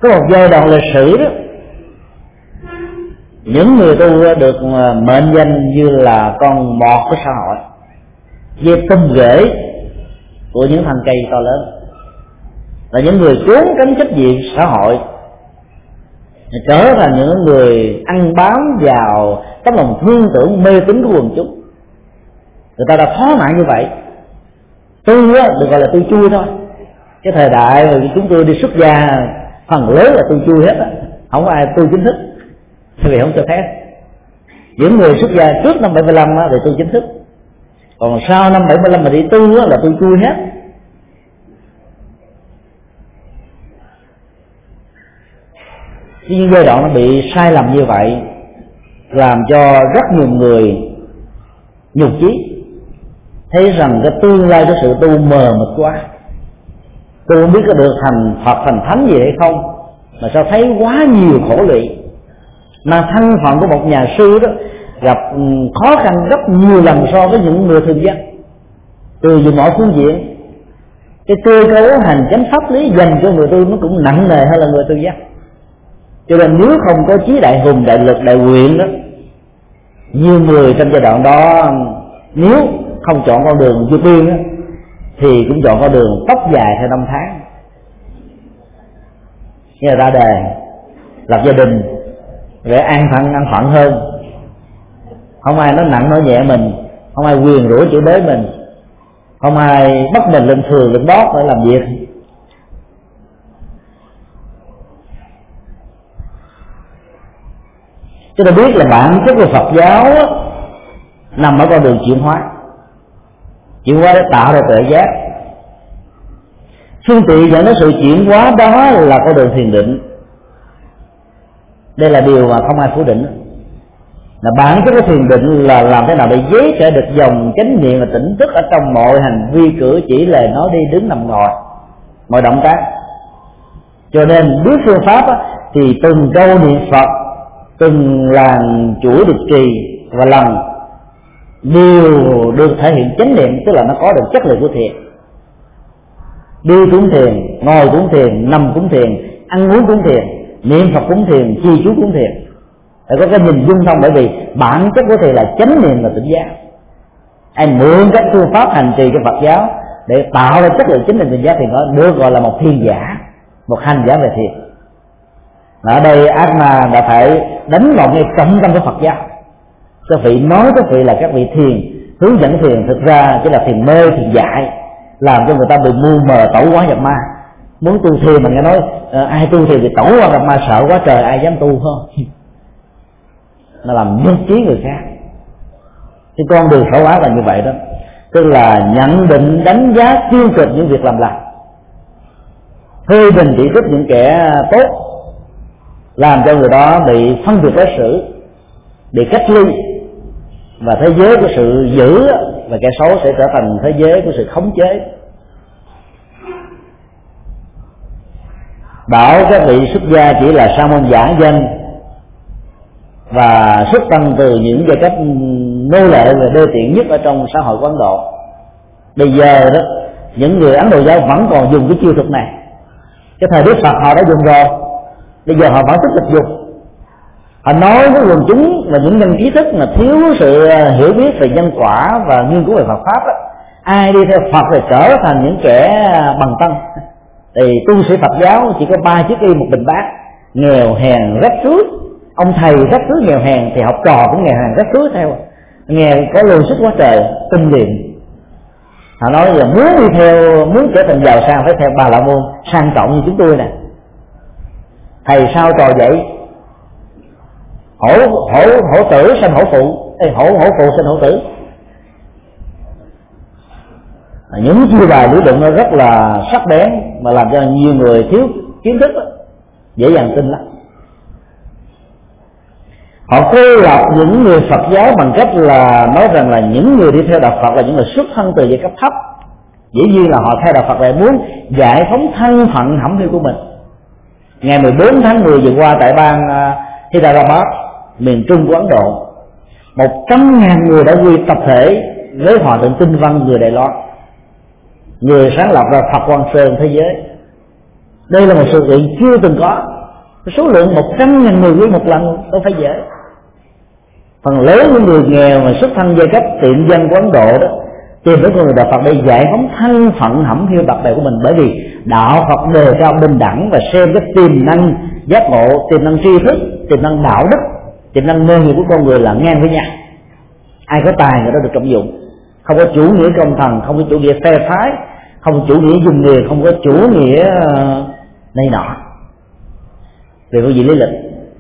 Có một giai đoạn lịch sử đó, những người tu được mệnh danh như là con mọt của xã hội, dây tum rễ của những thân cây to lớn, là những người trốn tránh trách nhiệm xã hội, trở thành những người ăn bám vào tấm lòng thương tưởng mê tín của quần chúng. Người ta đã thó mạng như vậy. Tu á được gọi là tu chui thôi. Cái thời đại mà chúng tôi đi xuất gia phần lớn là tu chui hết á, không có ai tu chính thức, vì không cho phép. Những người xuất gia trước năm 75 á thì tu chính thức, còn sau năm 75 mà đi tu á là tu chui hết. Nhưng giai đoạn nó bị sai lầm như vậy, làm cho rất nhiều người nhục chí, thấy rằng cái tương lai của sự tu mờ mịt quá. Tôi không biết có được thành Phật thành thánh gì hay không, mà sao thấy quá nhiều khổ lụy. Mà thân phận của một nhà sư đó gặp khó khăn gấp nhiều lần so với những người thường dân, từ nhiều mọi phương diện. Cái cơ cấu hành chánh pháp lý dành cho người tu nó cũng nặng nề hơn là người tu dân. Cho nên nếu không có chí đại hùng, đại lực, đại nguyện đó, nhiều người trong giai đoạn đó nếu không chọn con đường du tiên đó, thì cũng chọn con đường tóc dài theo năm tháng, như là ra đề, lập gia đình, để an phận hơn. Không ai nói nặng nói nhẹ mình, không ai quyền rủa chửi bới mình, không ai bắt mình lên phường lên bót để làm việc. Chúng ta biết là bản chất của Phật giáo nằm ở con đường chuyển hóa. Chuyển hóa để tạo ra tuệ giác. Phương tiện dẫn đến sự chuyển hóa đó là con đường thiền định. Đây là điều mà không ai phủ định. Là bản chất của thiền định là làm thế nào để giới trẻ được dòng chánh niệm và tỉnh thức ở trong mọi hành vi cử chỉ, lời nói, đi đứng nằm ngồi, mọi động tác. Cho nên biết phương pháp thì từng câu niệm Phật, từng làn chuỗi địch trì và lần đều được thể hiện chánh niệm, tức là nó có được chất liệu của thiền. Đi cũng thiền, ngồi cũng thiền, nằm cũng thiền, ăn uống cũng thiền, niệm Phật cũng thiền, chi chú cũng thiền. Để có cái nhìn dung thông, bởi vì bản chất của thiền là chánh niệm và tỉnh giác. Anh mượn các phương pháp hành trì của Phật giáo để tạo ra chất liệu chánh niệm tỉnh giác thì nó được gọi là một thiền giả, một hành giả về thiền. Ở đây Atma đã phải đánh vào ngay trọng tâm của Phật giáo. Các vị nói các vị là các vị thiền, hướng dẫn thiền, thực ra chỉ là thiền mê, thiền dại, làm cho người ta bị mù mờ, tẩu hóa nhập ma. Muốn tu thiền mà nghe nói ai tu thiền thì tẩu hóa nhập ma, sợ quá trời, ai dám tu không? Nó làm nhất trí người khác. Cái con đường khẩu ác là như vậy đó, tức là nhận định đánh giá tiêu cực những việc làm lành, phê bình chỉ trích những kẻ tốt, làm cho người đó bị phân biệt đối xử, bị cách ly, và thế giới của sự dữ và kẻ xấu sẽ trở thành thế giới của sự khống chế. Bảo các vị xuất gia chỉ là sa môn giả danh và xuất thân từ những giai cấp nô lệ và đê tiện nhất ở trong xã hội của Ấn Độ. Bây giờ đó, những người Ấn Độ giáo vẫn còn dùng cái chiêu thức này. Cái thời Đức Phật họ đã dùng rồi, bây giờ họ vẫn tiếp tục dùng. Họ nói với quần chúng và những nhân trí thức mà thiếu sự hiểu biết về nhân quả và nghiên cứu về Phật pháp đó, ai đi theo Phật thì trở thành những kẻ bằng tăng. Thì tu sĩ Phật giáo chỉ có 3 chiếc y một bình bát, nghèo hèn rách rưới. Ông thầy rách rưới nghèo hèn thì học trò cũng nghèo hèn rách rưới theo, nghèo có lương sức quá trời, tinh liền. Họ nói là muốn đi theo, muốn trở thành giàu sang phải theo Bà La Môn sang trọng như chúng tôi nè. Thầy sao trò vậy? Hổ tử sanh hổ phụ, hổ phụ sanh hổ tử. Những chiêu bài lý luận nó rất là sắc bén, mà làm cho nhiều người thiếu kiến thức đó, dễ dàng tin lắm. Họ cô lập những người Phật giáo bằng cách là nói rằng là những người đi theo đạo Phật là những người xuất thân từ giai cấp thấp. Dĩ nhiên là họ theo đạo Phật là muốn giải phóng thân phận hẩm hiu của mình. Ngày 14 tháng 10 vừa qua tại bang Hyderabad, miền trung của Ấn Độ, 100.000 người đã quy tập thể với hòa thượng Tinh Văn người Đài Loan, người sáng lập ra Phật Quang Sơn thế giới. Đây là một sự kiện chưa từng có. Số lượng 100.000 người với một lần đâu phải dễ. Phần lớn những người nghèo mà xuất thân giai cấp tiện dân của Ấn Độ đó tìm đến con người Đạo Phật để giải phóng thân phận hẩm hiu bạc bèo của mình, bởi vì đạo Phật đề cao bình đẳng và xem cái tiềm năng giác ngộ, tiềm năng tri thức, tiềm năng đạo đức, tiềm năng nghề nghiệp của con người là ngang với nhau. Ai có tài người đó được trọng dụng, không có chủ nghĩa công thần, không có chủ nghĩa phe phái, không có chủ nghĩa dùng người, không có chủ nghĩa này nọ về phương diện lý lịch.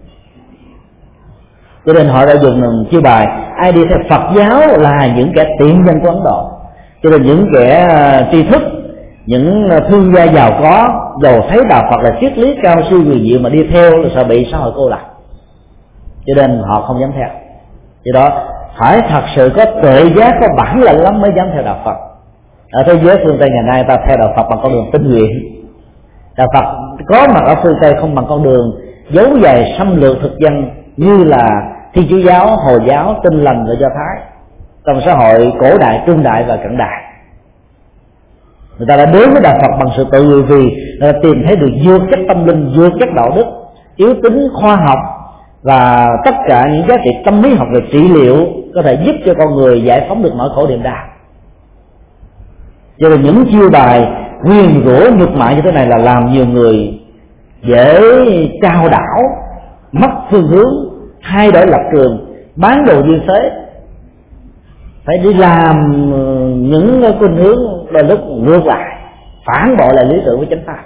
Cho nên họ đã dùng chiêu bài ai đi theo Phật giáo là những kẻ tiện dân của Ấn Độ. Cho nên những kẻ tri thức, những thương gia giàu có, dầu thấy đạo Phật là triết lý cao siêu huyền diệu mà đi theo là sợ bị xã hội cô lập, cho nên họ không dám theo. Do đó phải thật sự có tuệ giác, có bản lĩnh lắm mới dám theo đạo Phật. Ở thế giới phương Tây ngày nay ta theo đạo Phật bằng con đường tinh nguyện. Đạo Phật có mặt ở phương Tây không bằng con đường dấu dày xâm lược thực dân như là Thiên Chúa giáo, Hồi giáo, Tin lành và Do Thái trong xã hội cổ đại, trung đại và cận đại. Người ta đã đến với đạo Phật bằng sự tự người, vì người ta tìm thấy được vượt chất tâm linh, vượt chất đạo đức, yếu tính khoa học và tất cả những giá trị tâm lý học về trị liệu có thể giúp cho con người giải phóng được nỗi khổ niềm đau. Cho nên những chiêu bài nguyền rủa nhục mạ như thế này là làm nhiều người dễ trao đảo, mất phương hướng, thay đổi lập trường, bán đồ như thế, phải đi làm những khuynh hướng là lúc ngược lại, phản bội lại lý tưởng với chánh pháp.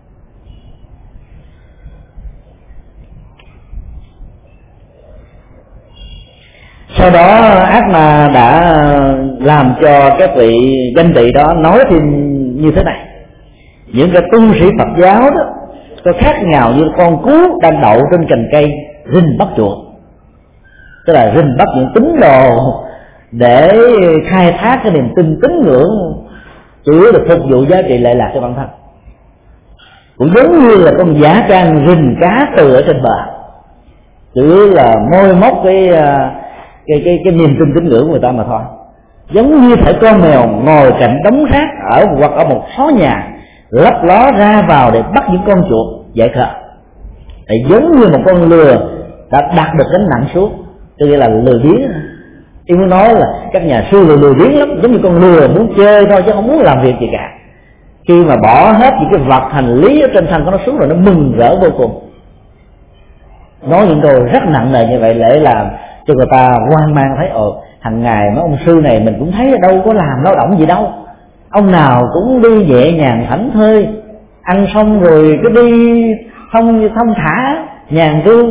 Sau đó ác ma đã làm cho các vị danh tỵ đó nói thêm như thế này: những cái tu sĩ Phật giáo đó có khác nào như con cú đang đậu trên cành cây rình bắt chuột, tức là rình bắt những tín đồ để khai thác cái niềm tin tín ngưỡng chủ yếu được phục vụ giá trị lệ lạc cho bản thân. Cũng giống như là con dã can rình cá từ ở trên bờ, chủ yếu là môi móc cái niềm tin tín ngưỡng của người ta mà thôi. Giống như thể con mèo ngồi cạnh đống rác hoặc ở một xó nhà lấp ló ra vào để bắt những con chuột dại khờ. Thì giống như một con lừa đã đặt được gánh nặng xuống, tức là lừa biếng. Tôi muốn nói là các nhà sư lừa biếng lắm, giống như con lừa muốn chơi thôi chứ không muốn làm việc gì cả. Khi mà bỏ hết những cái vật hành lý ở trên thân của nó xuống rồi nó mừng rỡ vô cùng, nói những câu rất nặng nề như vậy để làm cho người ta hoang mang, thấy hàng ngày mấy ông sư này mình cũng thấy đâu có làm lao động gì đâu, ông nào cũng đi nhẹ nhàng thảnh thơi, ăn xong rồi cứ đi thông thả nhàn cư.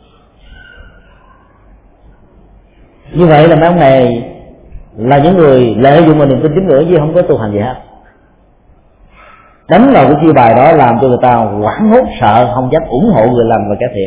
Như vậy là mấy ông này là những người lợi dụng vào niềm tin tín ngưỡng chứ không có tu hành gì hết. Đánh vào cái chiêu bài đó làm cho người ta hoảng hốt, sợ, không dám ủng hộ người lành và kẻ thiện.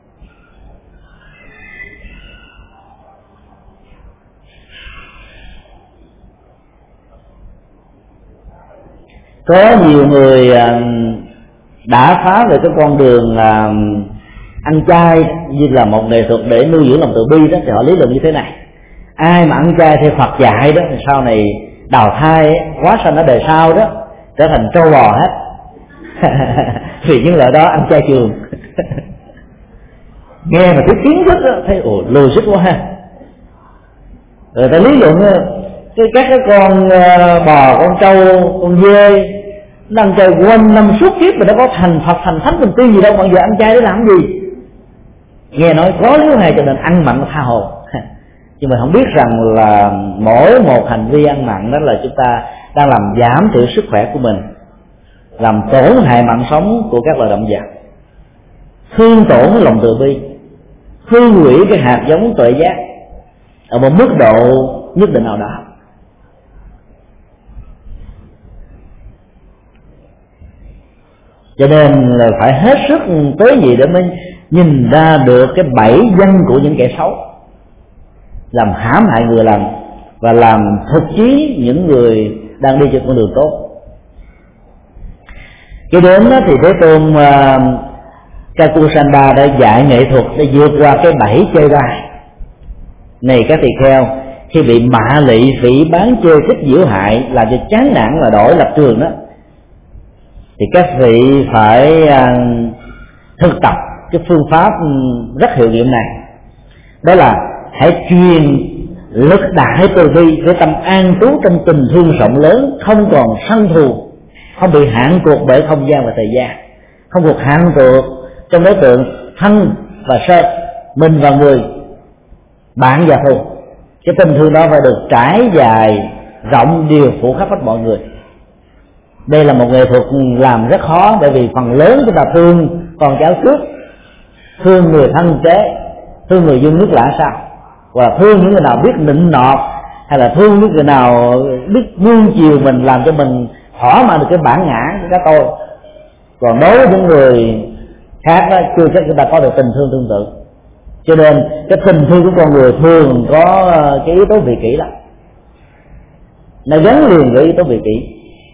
Có nhiều người đã phá về cái con đường ăn chay như là một nghệ thuật để nuôi dưỡng lòng từ bi đó, thì họ lý luận như thế này: ai mà ăn chay theo Phật dạy đó thì sau này đào thai hóa sanh ở đời sau đó trở thành trâu bò hết. Vì những lời đó ăn chay trường. Nghe mà cái kiến thức đó, thấy lùi sức quá ha. Rồi ta lý luận các cái con bò, con trâu, con dê nó ăn chay quanh năm suốt kiếp mà nó có thành Phật thành thánh mình tiên gì đâu, mọi người ăn chay để làm gì? Nghe nói có lý hài cho nên ăn mặn tha hồ. Nhưng mà không biết rằng là mỗi một hành vi ăn mặn đó là chúng ta đang làm giảm thiểu sức khỏe của mình, làm tổn hại mạng sống của các loài động vật, thương tổn lòng từ bi, hư hủy cái hạt giống tuệ giác ở một mức độ nhất định nào đó. Cho nên là phải hết sức tế nhị để mới nhìn ra được cái bẫy dân của những kẻ xấu, làm hãm hại người lành và làm thực chí những người đang đi trên con đường tốt. Cái đến đó thì Thế Tôn Kakusanda đã dạy nghệ thuật để vượt qua cái bẫy chơi gai này. Các tỳ kheo khi bị mạ lị, phỉ bán, chơi khích, giễu hại làm cho chán nản và đổi lập trường đó, thì các vị phải thực tập cái phương pháp rất hiệu nghiệm này. Đó là hãy truyền lực đại từ bi với tâm an trú trong tình thương rộng lớn, không còn sân thù, không bị hạn cuộc bởi không gian và thời gian, không thuộc hạn cuộc trong đối tượng thân và sơ, mình và người, bạn và thù. Cái tình thương đó phải được trải dài rộng điều phủ khắp hết mọi người. Đây là một nghệ thuật làm rất khó, bởi vì phần lớn chúng ta thương con cháu trước, thương người thân kế, thương người dân nước lạ sao, hoặc là thương những người nào biết nịnh nọt, hay là thương những người nào biết nuông chiều mình, làm cho mình thỏa mãn được cái bản ngã của cái tôi. Còn đối với những người khác đó, chưa chắc chúng ta có được tình thương tương tự. Cho nên cái tình thương của con người thường có cái yếu tố vị kỷ lắm, nó gắn liền với yếu tố vị kỷ.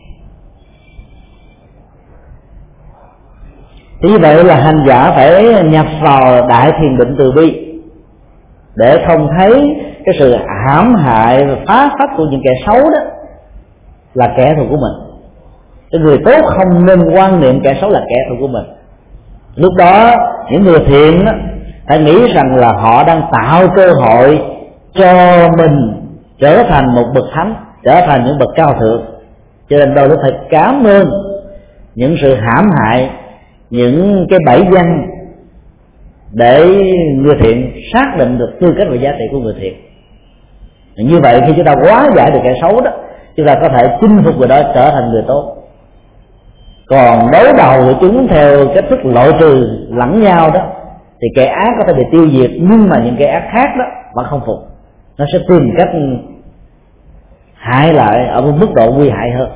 Thì như vậy là hành giả phải nhập vào đại thiền định từ bi để không thấy cái sự hãm hại và phá phách của những kẻ xấu đó là kẻ thù của mình. Cái người tốt không nên quan niệm kẻ xấu là kẻ thù của mình. Lúc đó những người thiện đó phải nghĩ rằng là họ đang tạo cơ hội cho mình trở thành một bậc thánh, trở thành những bậc cao thượng. Cho nên đôi lúc phải cảm ơn những sự hãm hại, những cái bẫy danh, để người thiện xác định được tư cách và giá trị của người thiện. Như vậy khi chúng ta hóa giải được kẻ xấu đó, chúng ta có thể chinh phục người đó trở thành người tốt. Còn đối đầu của chúng theo cách thức loại trừ lẫn nhau đó, thì kẻ ác có thể bị tiêu diệt, nhưng mà những kẻ ác khác đó vẫn không phục, nó sẽ tìm cách hại lại ở một mức độ nguy hại hơn.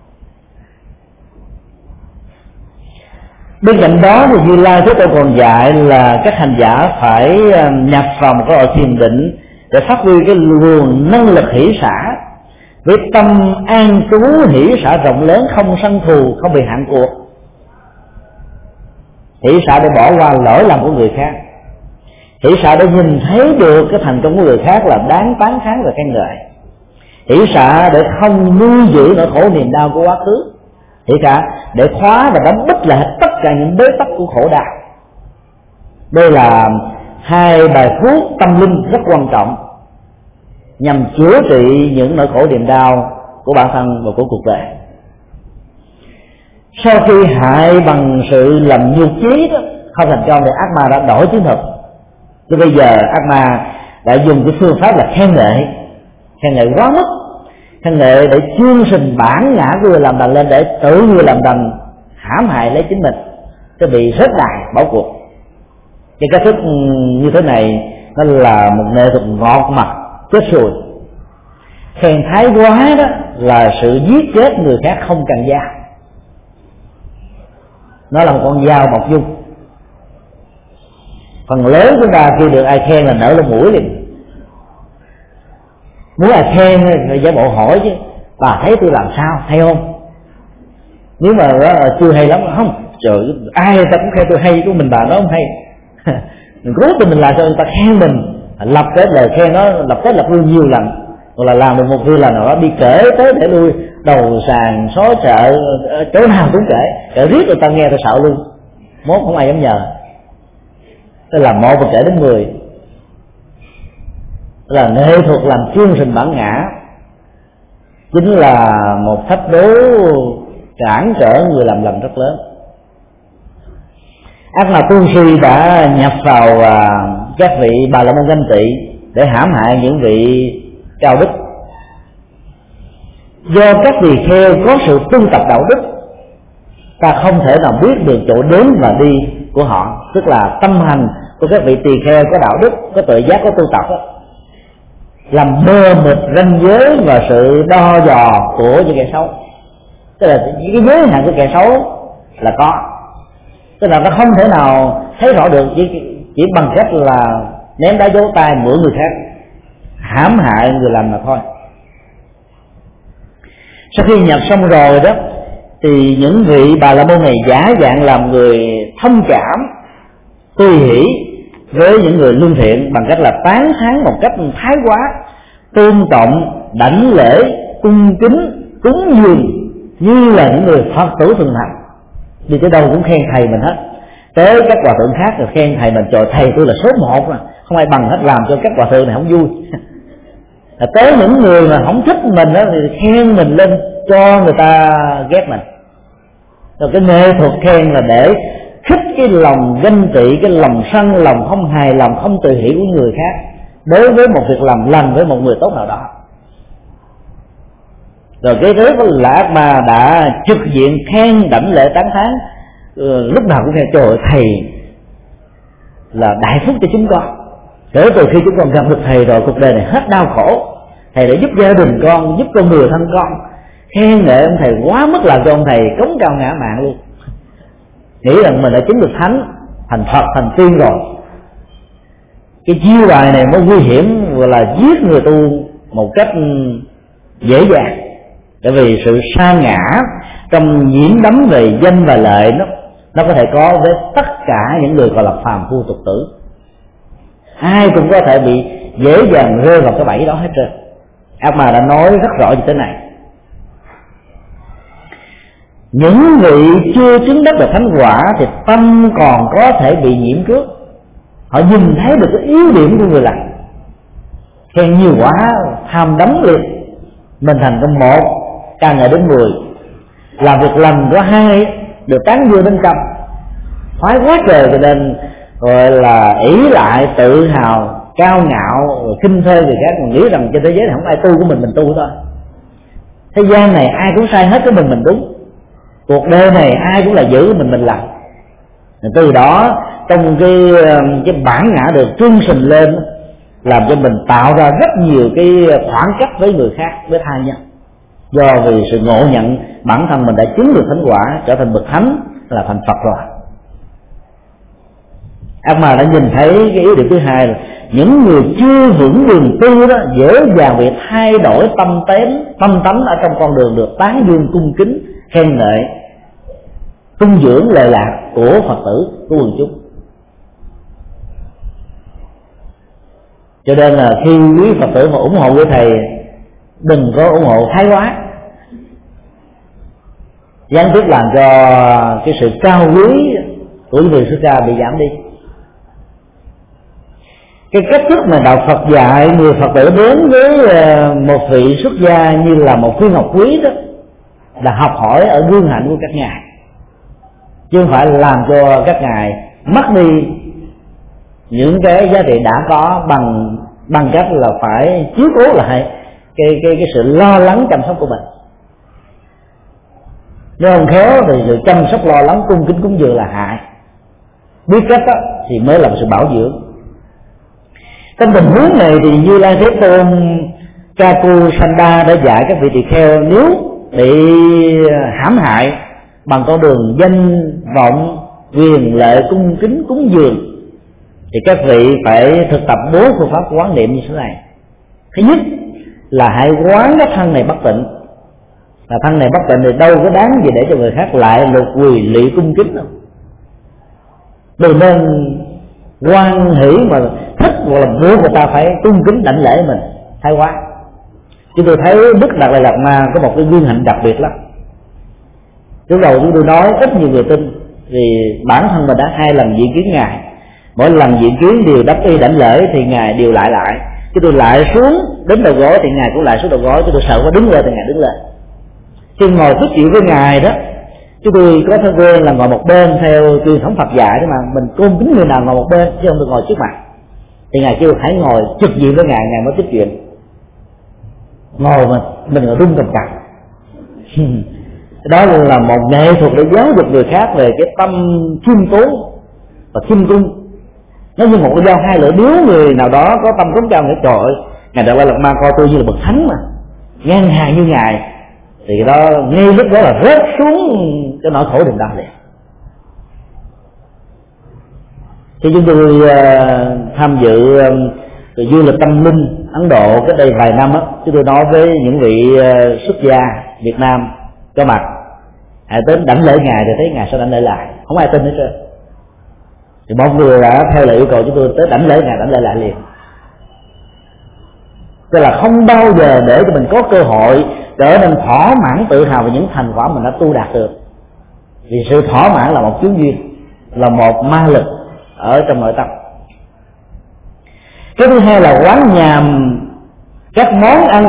Bên cạnh đó thì Như Lai Thế Tôn còn dạy là các hành giả phải nhập vào một cái loại thiền định để phát huy cái nguồn năng lực hỷ xả với tâm an trú hỷ xả rộng lớn, không sân thù, không bị hạn cuộc. Hỷ xả để bỏ qua lỗi lầm của người khác, hỷ xả để nhìn thấy được cái thành công của người khác là đáng tán thán và khen ngợi, hỷ xả để không nuôi giữ nỗi khổ niềm đau của quá khứ, hỷ xả để khóa và đánh bích lại tất cả những bế tắc của khổ đau. Đây là hai bài thuốc tâm linh rất quan trọng nhằm chữa trị những nỗi khổ niềm đau của bản thân và của cuộc đời. Sau khi hại bằng sự lầm nhục chí đó không thành công thì ác ma đã đổi chiến thuật. Chứ bây giờ ác ma đã dùng cái phương pháp là khen ngợi quá mức, khen ngợi để chương trình bản ngã của người làm đành lên, để tự người làm đành hãm hại lấy chính mình, sẽ bị rớt đài bỏ cuộc. Cái cách thức như thế này nó là một nghệ thuật ngọt mặt chết sùi. Khen thái quá đó là sự giết chết người khác không cần dao, nó là một con dao mọc dung. Phần lớn chúng ta khi được ai khen là nở lông mũi liền, muốn ai khen thì giả bộ hỏi chứ bà thấy tôi làm sao, hay không? Nếu mà chưa hay lắm, không, trời ai ta cũng khen tôi hay, của mình bà nó không hay. Mình cố tình mình làm cho người ta khen mình, lập cái lời khen nó lập luôn nhiều lần, hoặc là làm được một vài lần nào đó đi kể tới để lui đầu sàn xó chợ, chỗ nào cũng kể riết người ta nghe tôi sợ luôn, mốt không ai dám nhờ. Tôi làm một và kể đến 10, là nghệ thuật làm chương trình bản ngã, chính là một thách đố cản trở người làm lầm rất lớn. Ác ma tu sĩ đã nhập vào các vị Bà La Môn Ganh Tị để hãm hại những vị cao đức. Do các tỳ kheo có sự tu tập đạo đức, ta không thể nào biết được chỗ đến và đi của họ, tức là tâm hành của các vị tỳ kheo có đạo đức, có tự giác, có tu tập đó, làm mơ mịt ranh giới và sự đo dò của những kẻ xấu. Tức là những cái giới hạn của kẻ xấu là có, tức là nó không thể nào thấy rõ được chỉ bằng cách là ném đá dấu tay mượn người khác, hãm hại người làm mà thôi. Sau khi nhập xong rồi đó thì những vị Bà La Môn này giả dạng làm người thông cảm, tùy hỷ với những người lương thiện bằng cách là tán thán một cách thái quá, tôn trọng, đảnh lễ, cung kính, cúng dường như là những người Phật tử thường thành. đi tới đâu cũng khen thầy mình hết. Tới các hòa thượng khác rồi khen thầy mình, trời thầy tôi là số 1 mà, không ai bằng hết, làm cho các hòa thượng này không vui. Tới những người mà không thích mình đó thì khen mình lên cho người ta ghét mình. Rồi cái nghệ thuật khen là để khích cái lòng ganh tị, cái lòng sân, lòng không hài lòng, không tự hỷ của người khác đối với một việc làm lành với một người tốt nào đó. Rồi cái thứ là ác ma đã trực diện khen đảnh lễ tán thán, lúc nào cũng khen trời thầy là đại phúc cho chúng con. Kể từ khi chúng con gặp được thầy rồi, cuộc đời này hết đau khổ. Thầy đã giúp gia đình con, giúp con người thân con. Khen ngợi ông thầy quá mức, làm cho ông thầy cống cao ngã mạn luôn, nghĩ rằng mình đã chứng được thánh, thành Phật, thành tiên rồi. Cái chiêu bài này mới nguy hiểm, gọi là giết người tu một cách dễ dàng. Bởi vì sự sa ngã trong nhiễm đắm về danh và lợi nó có thể có với tất cả những người gọi là phàm phu tục tử. Ai cũng có thể bị dễ dàng rơi vào cái bẫy đó hết trơn. Ác ma đã nói rất rõ như thế này: những vị chưa chứng đắc được thánh quả thì tâm còn có thể bị nhiễm trước. Họ nhìn thấy được cái yếu điểm của người lành, khen nhiều quá tham đắm liền, mình thành công 1, càng ngày đến 10. Làm việc lành có 2, được tán dương đến 100, khoái quá trời, cho nên gọi là ỷ lại, tự hào, cao ngạo, rồi khinh thê người khác, còn nghĩ rằng trên thế giới này không ai tu của mình tu thôi. Thế gian này ai cũng sai hết, cái mình đúng. Cuộc đời này ai cũng là giữ mình làm. Từ đó trong cái bản ngã được trưng sình lên, làm cho mình tạo ra rất nhiều cái khoảng cách với người khác, với tha nhân. Do vì sự ngộ nhận bản thân mình đã chứng được thánh quả, trở thành bậc thánh, là thành Phật rồi. Ác ma đã nhìn thấy cái yếu điểm thứ hai là những người chưa vững đường tu đó dễ dàng bị thay đổi tâm tánh ở trong con đường được tán dương cung kính, khen ngợi, tung dưỡng lệ lạc của Phật tử, của quần chúng. Cho nên là khi quý Phật tử mà ủng hộ với thầy, đừng có ủng hộ thái quá, gián tiếp làm cho cái sự cao quý của những người xuất gia bị giảm đi. Cái cách thức mà đạo Phật dạy người Phật tử đến với một vị xuất gia như là một viên ngọc quý đó, là học hỏi ở gương hạnh của các ngài, chứ không phải làm cho các ngài mất đi những cái giá trị đã có bằng cách là phải chiếu cố lại cái sự lo lắng chăm sóc của mình. Nếu không khéo thì sự chăm sóc lo lắng cung kính cúng dường là hại. Biết cách đó thì mới là một sự bảo dưỡng. Trong tình huống này thì Như Lai Thế Tôn Kaku Sanda đã dạy các vị tỳ kheo, nếu bị hãm hại bằng con đường danh vọng, quyền lợi, cung kính cúng dường, thì các vị phải thực tập 4 phương pháp quán niệm như thế này. Thứ nhất là hãy quán cái thân này bất tịnh, là thân này bất tịnh thì đâu có đáng gì để cho người khác lại lục quỳ lị cung kính đâu. Đừng nên quan hỷ mà thích hoặc là muốn người ta phải cung kính đảnh lễ mình, thái quá. Chúng tôi thấy Đức Đạt Lai Lạt Ma có một cái duyên hạnh đặc biệt lắm. Lúc đầu chúng tôi nói ít nhiều người tin, vì bản thân mình đã 2 lần diện kiến ngài, mỗi lần diện kiến đều đắp y đảnh lễ thì ngài đều lại. Chúng tôi lại xuống đến đầu gối thì ngài cũng lại xuống đầu gối. Chúng tôi sợ có đứng lên thì ngài đứng lên. Khi ngồi nói chuyện với ngài đó, chúng tôi có thói quen là ngồi một bên theo truyền thống Phật dạy đó, mà mình cung kính người nào ngồi một bên chứ không được ngồi trước mặt. Thì ngài kêu hãy ngồi trực diện với ngài mới tiếp chuyện. Ngồi mà mình ngồi rung cầm cập. Đó là một nghệ thuật để giáo dục người khác về cái tâm khiêm tốn và khiêm cung. Nó như một con dao 2 lưỡi, nếu người nào đó có tâm cống cao nghĩa trời ơi, ngài Đạt Lai Lạt Ma coi tôi như là bậc thánh mà, ngang hàng như ngài, thì đó ngay lúc đó là rớt xuống cái nỗi khổ niềm đau liền. Khi chúng tôi tham dự du lịch tâm linh Ấn Độ cách đây vài năm á, chúng tôi nói với những vị xuất gia Việt Nam có mặt, hãy đến đảnh lễ ngài thì thấy ngài sẽ đảnh lễ lại, không ai tin hết trơn. Thì một người đã theo lời yêu cầu chúng tôi tới đảnh lễ ngài, đảnh lễ lại liền. Tức là không bao giờ để cho mình có cơ hội trở nên thỏa mãn tự hào về những thành quả mình đã tu đạt được. vì sự thỏa mãn là một chướng duyên, là một ma lực ở trong nội tâm. Cái thứ hai là quán nhàm các món ăn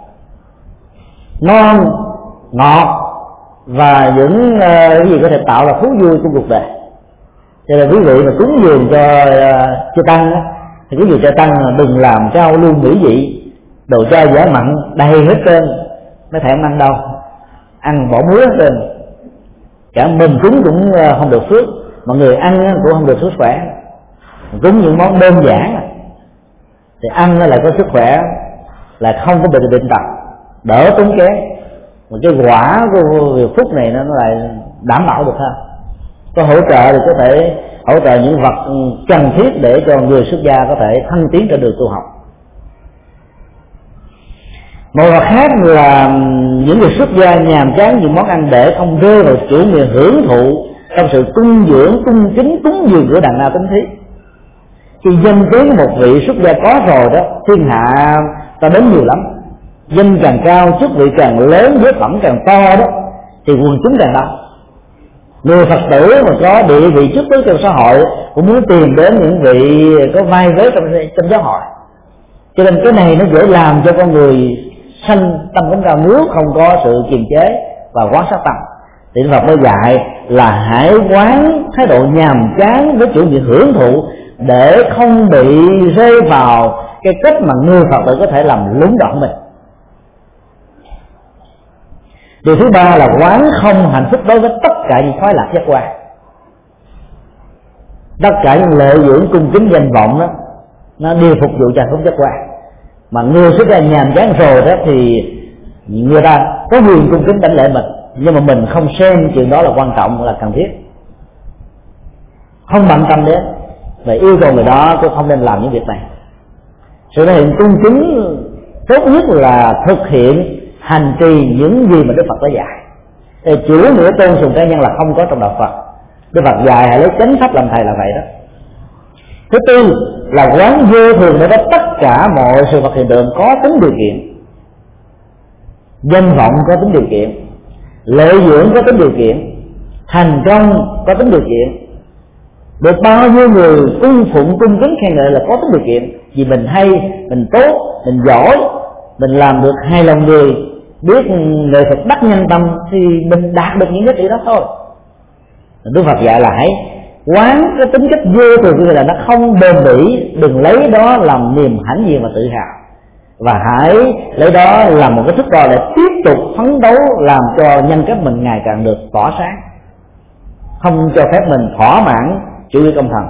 ngon ngọt và những cái gì có thể tạo ra thú vui trong cuộc đời. Cho nên quý vị mà cúng dường cho tăng thì quý vị cho tăng đừng làm cao lương mỹ vị, đồ chay giả mặn đầy hết trơn, mấy thèm ăn đâu, ăn bỏ muối hết trơn. Cả mình cúng cũng không được phước, mà người ăn cũng không được sức khỏe. Cúng những món đơn giản thì ăn lại có sức khỏe, là không có bị bệnh tật, đỡ tốn kém. Một cái quả của việc phúc này nó lại đảm bảo được hơn. Có hỗ trợ thì có thể hỗ trợ những vật cần thiết để cho người xuất gia có thể thăng tiến trên đường tu học. Một vật khác là những người xuất gia nhàm chán những món ăn để không rơi vào chủ nghĩa hưởng thụ trong sự cung dưỡng, cung kính, cúng dường của đàn na tính thí. Khi danh tiếng một vị xuất gia có rồi đó, thiên hạ ta đến nhiều lắm. Danh càng cao, chức vị càng lớn, giới phẩm càng to đó, thì quần chúng càng đông. Người Phật tử mà có địa vị chức tước trong xã hội cũng muốn tìm đến những vị có vai vế trong giáo hội. Cho nên cái này nó dễ làm cho con người sanh tâm cống cao nếu không có sự kiềm chế và quán sát tâm. Thì Phật mới dạy là hãy quán thái độ nhàm chán với chủ nghĩa hưởng thụ để không bị rơi vào cái cách mà người Phật tử có thể làm lúng đoạn mình. Điều thứ ba là quán không hạnh phúc đối với tất cả những khoái lạc giác quan. Tất cả những lợi dưỡng cung kính danh vọng đó, nó đều phục vụ cho hạnh phúc giác quan. Mà người xuất gia nhàm chán rồi đó thì người ta có quyền cung kính đảnh lễ mình, nhưng mà mình không xem chuyện đó là quan trọng, là cần thiết, không bận tâm đến và yêu cầu người đó cũng không nên làm những việc này. Sự thể hiện cung kính tốt nhất là thực hiện hành trì những gì mà Đức Phật đã dạy. Thì chủ nghĩa tôn sùng cá nhân là không có trong đạo Phật. Đức Phật dạy hãy lấy chánh pháp làm thầy là vậy đó. Thứ tư là quán vô thường để có tất cả mọi sự vật hiện tượng có tính điều kiện. Danh vọng có tính điều kiện, lợi dưỡng có tính điều kiện, thành công có tính điều kiện. Được bao nhiêu người cung phụng cung kính khen ngợi là có tính điều kiện. Vì mình hay, mình tốt, mình giỏi, mình làm được hài lòng người, biết nghệ thuật đắc nhân tâm thì mình đạt được những giá trị đó thôi. Đức Phật dạy là hãy quán cái tính cách vô thường như là nó không bền bỉ, đừng lấy đó làm niềm hãnh diện và tự hào, và hãy lấy đó làm một cái thước đo để tiếp tục phấn đấu làm cho nhân cách mình ngày càng được tỏa sáng, không cho phép mình thỏa mãn chủ nghĩa công thần.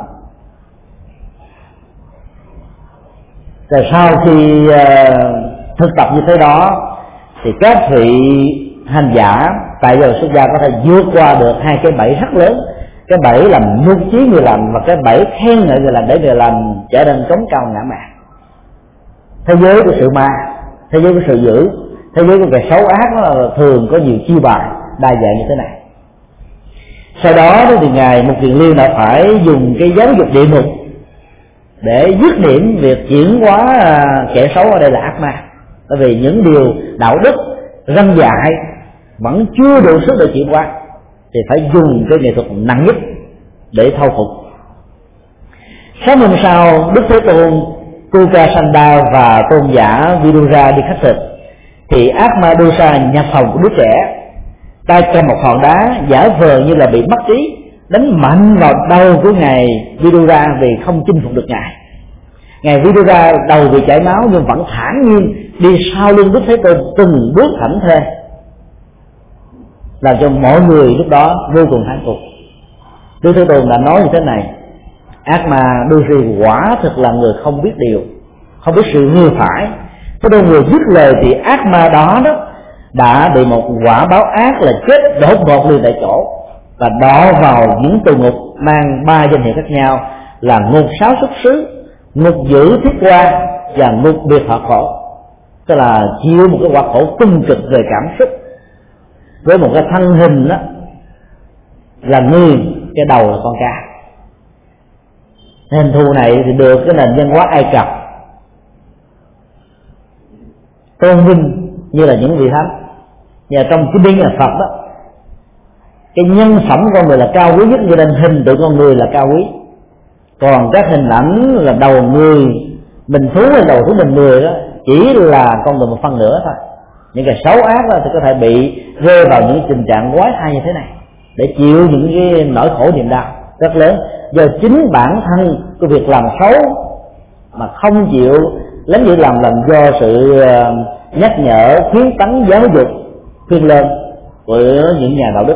Rồi sau khi thực tập như thế đó thì các vị hành giả tại giờ xuất gia có thể vượt qua được hai cái bẫy rất lớn. Cái bẫy làm nhục chí người làm và cái bẫy khen ngợi người làm để người làm trở nên cống cao ngã mạn. Thế giới của sự ma, thế giới của sự dữ, thế giới của kẻ xấu ác nó là thường có nhiều chiêu bài đa dạng như thế này. Sau đó thì ngài Mục Kiền Liên đã phải dùng cái giáo dục địa ngục để dứt điểm việc chuyển hóa kẻ xấu ở đây là ác ma. Bởi vì những điều đạo đức răn dạy vẫn chưa đủ sức để chuyển hóa, thì phải dùng cái nghệ thuật nặng nhất để thâu phục. Sáng hôm sau, Đức Thế Tôn Kukasanda và tôn giả Vidura đi khất thực, thì ác ma Dosa nhập phòng của đứa trẻ, tay cầm một hòn đá giả vờ như là bị mất trí, đánh mạnh vào đầu của ngài Vidura vì không chinh phục được ngài. Ngài Vidura đầu bị chảy máu nhưng vẫn thản nhiên đi sau lưng Đức Thế Tôn từng bước thảnh thơi, làm cho mọi người lúc đó vô cùng thán phục. Đức Thế Tôn đã nói như thế này: ác ma Dosi quả thực là người không biết điều, không biết sự vừa phải. Thế nên vừa dứt lời thì ác ma đó đã bị một quả báo ác là chết đột ngột liền tại chỗ, và đọa vào những tù ngục mang ba danh hiệu khác nhau là ngục sáu xuất xứ, ngục giữ thiết qua và ngục biệt họ khổ. Tức là chịu một cái quả khổ cung cực về cảm xúc, với một cái thân hình đó là người, cái đầu là con cá. Hình thù này thì được cái nền văn hóa Ai Cập tôn vinh như là những vị thánh. Và trong cái biên nhà Phật đó, cái nhân phẩm con người là cao quý nhất, cho nên hình tượng con người là cao quý. Còn các hình ảnh là đầu người mình thú hay đầu thú mình người đó chỉ là con người một phần nữa thôi. Những cái xấu ác đó thì có thể bị rơi vào những tình trạng quái thai như thế này, để chịu những cái nỗi khổ niềm đau rất lớn do chính bản thân của việc làm xấu mà không chịu lánh chịu làm do sự nhắc nhở, khuyến tấn, giáo dục, khuyên lên của những nhà đạo đức.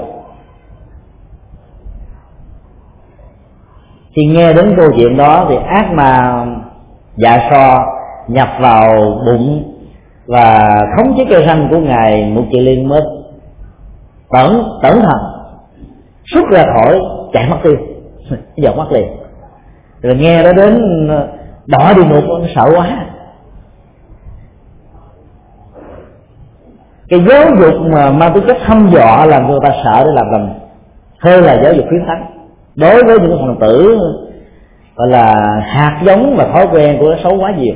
Khi nghe đến câu chuyện đó thì ác ma dạ so nhập vào bụng và khống chế cây răng của ngài Mục Kiền Liên mới tẩn thần xuất ra khỏi chạy mất tiêu, dọn mất liền. Rồi nghe nó đến đỏ đi ngục, nó sợ quá. Cái giáo dục mà mang tính chất thăm dọa làm người ta sợ để làm hơn là giáo dục khuyến tấn. Đối với những phần tử gọi là hạt giống và thói quen của nó xấu quá nhiều,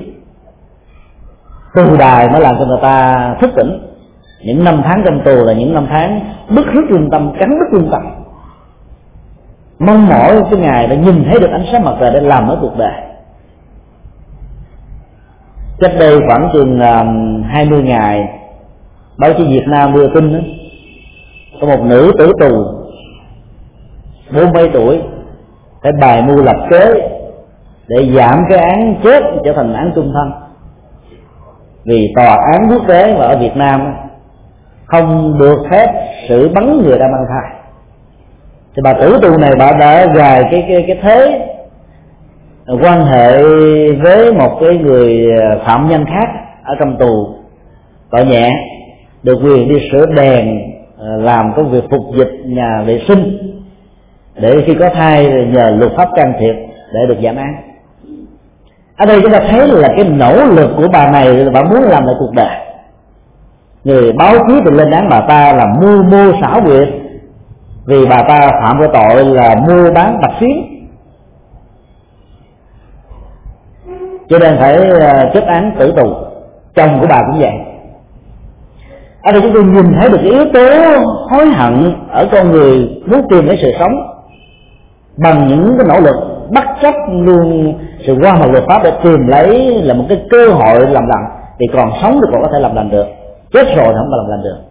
tù đài mới làm cho người ta thức tỉnh. Những năm tháng trong tù là những năm tháng bức rứt lương tâm, cắn đứt lương tâm, mong mỏi cái ngày để nhìn thấy được ánh sáng mặt trời để làm ở cuộc đời. Cách đây khoảng chừng 20 ngày, báo chí Việt Nam đưa tin đó, có một nữ tử tù 40 tuổi phải bài mưu lập kế để giảm cái án chết trở thành án chung thân, vì tòa án quốc tế và ở Việt Nam không được phép xử bắn người đang mang thai. Thì bà tử tù này bà đã gài cái thế quan hệ với một cái người phạm nhân khác ở trong tù tội nhẹ, được quyền đi sửa đèn, làm công việc phục dịch nhà vệ sinh, để khi có thai nhờ luật pháp can thiệp để được giảm án. Ở đây chúng ta thấy là cái nỗ lực của bà này, bà muốn làm lại cuộc đời. Người báo chí thì lên án bà ta là mưu mô xảo quyệt, vì bà ta phạm cái tội là mua bán bạch phiến, cho nên phải kết án tử tù. Chồng của bà cũng vậy. Ở đây chúng tôi nhìn thấy được cái yếu tố hối hận ở con người muốn tìm lấy sự sống bằng những cái nỗ lực bất chấp luôn sự qua mặt luật pháp để tìm lấy là một cái cơ hội làm lành. Vì còn sống thì còn có thể làm lành được, chết rồi thì không có làm lành được.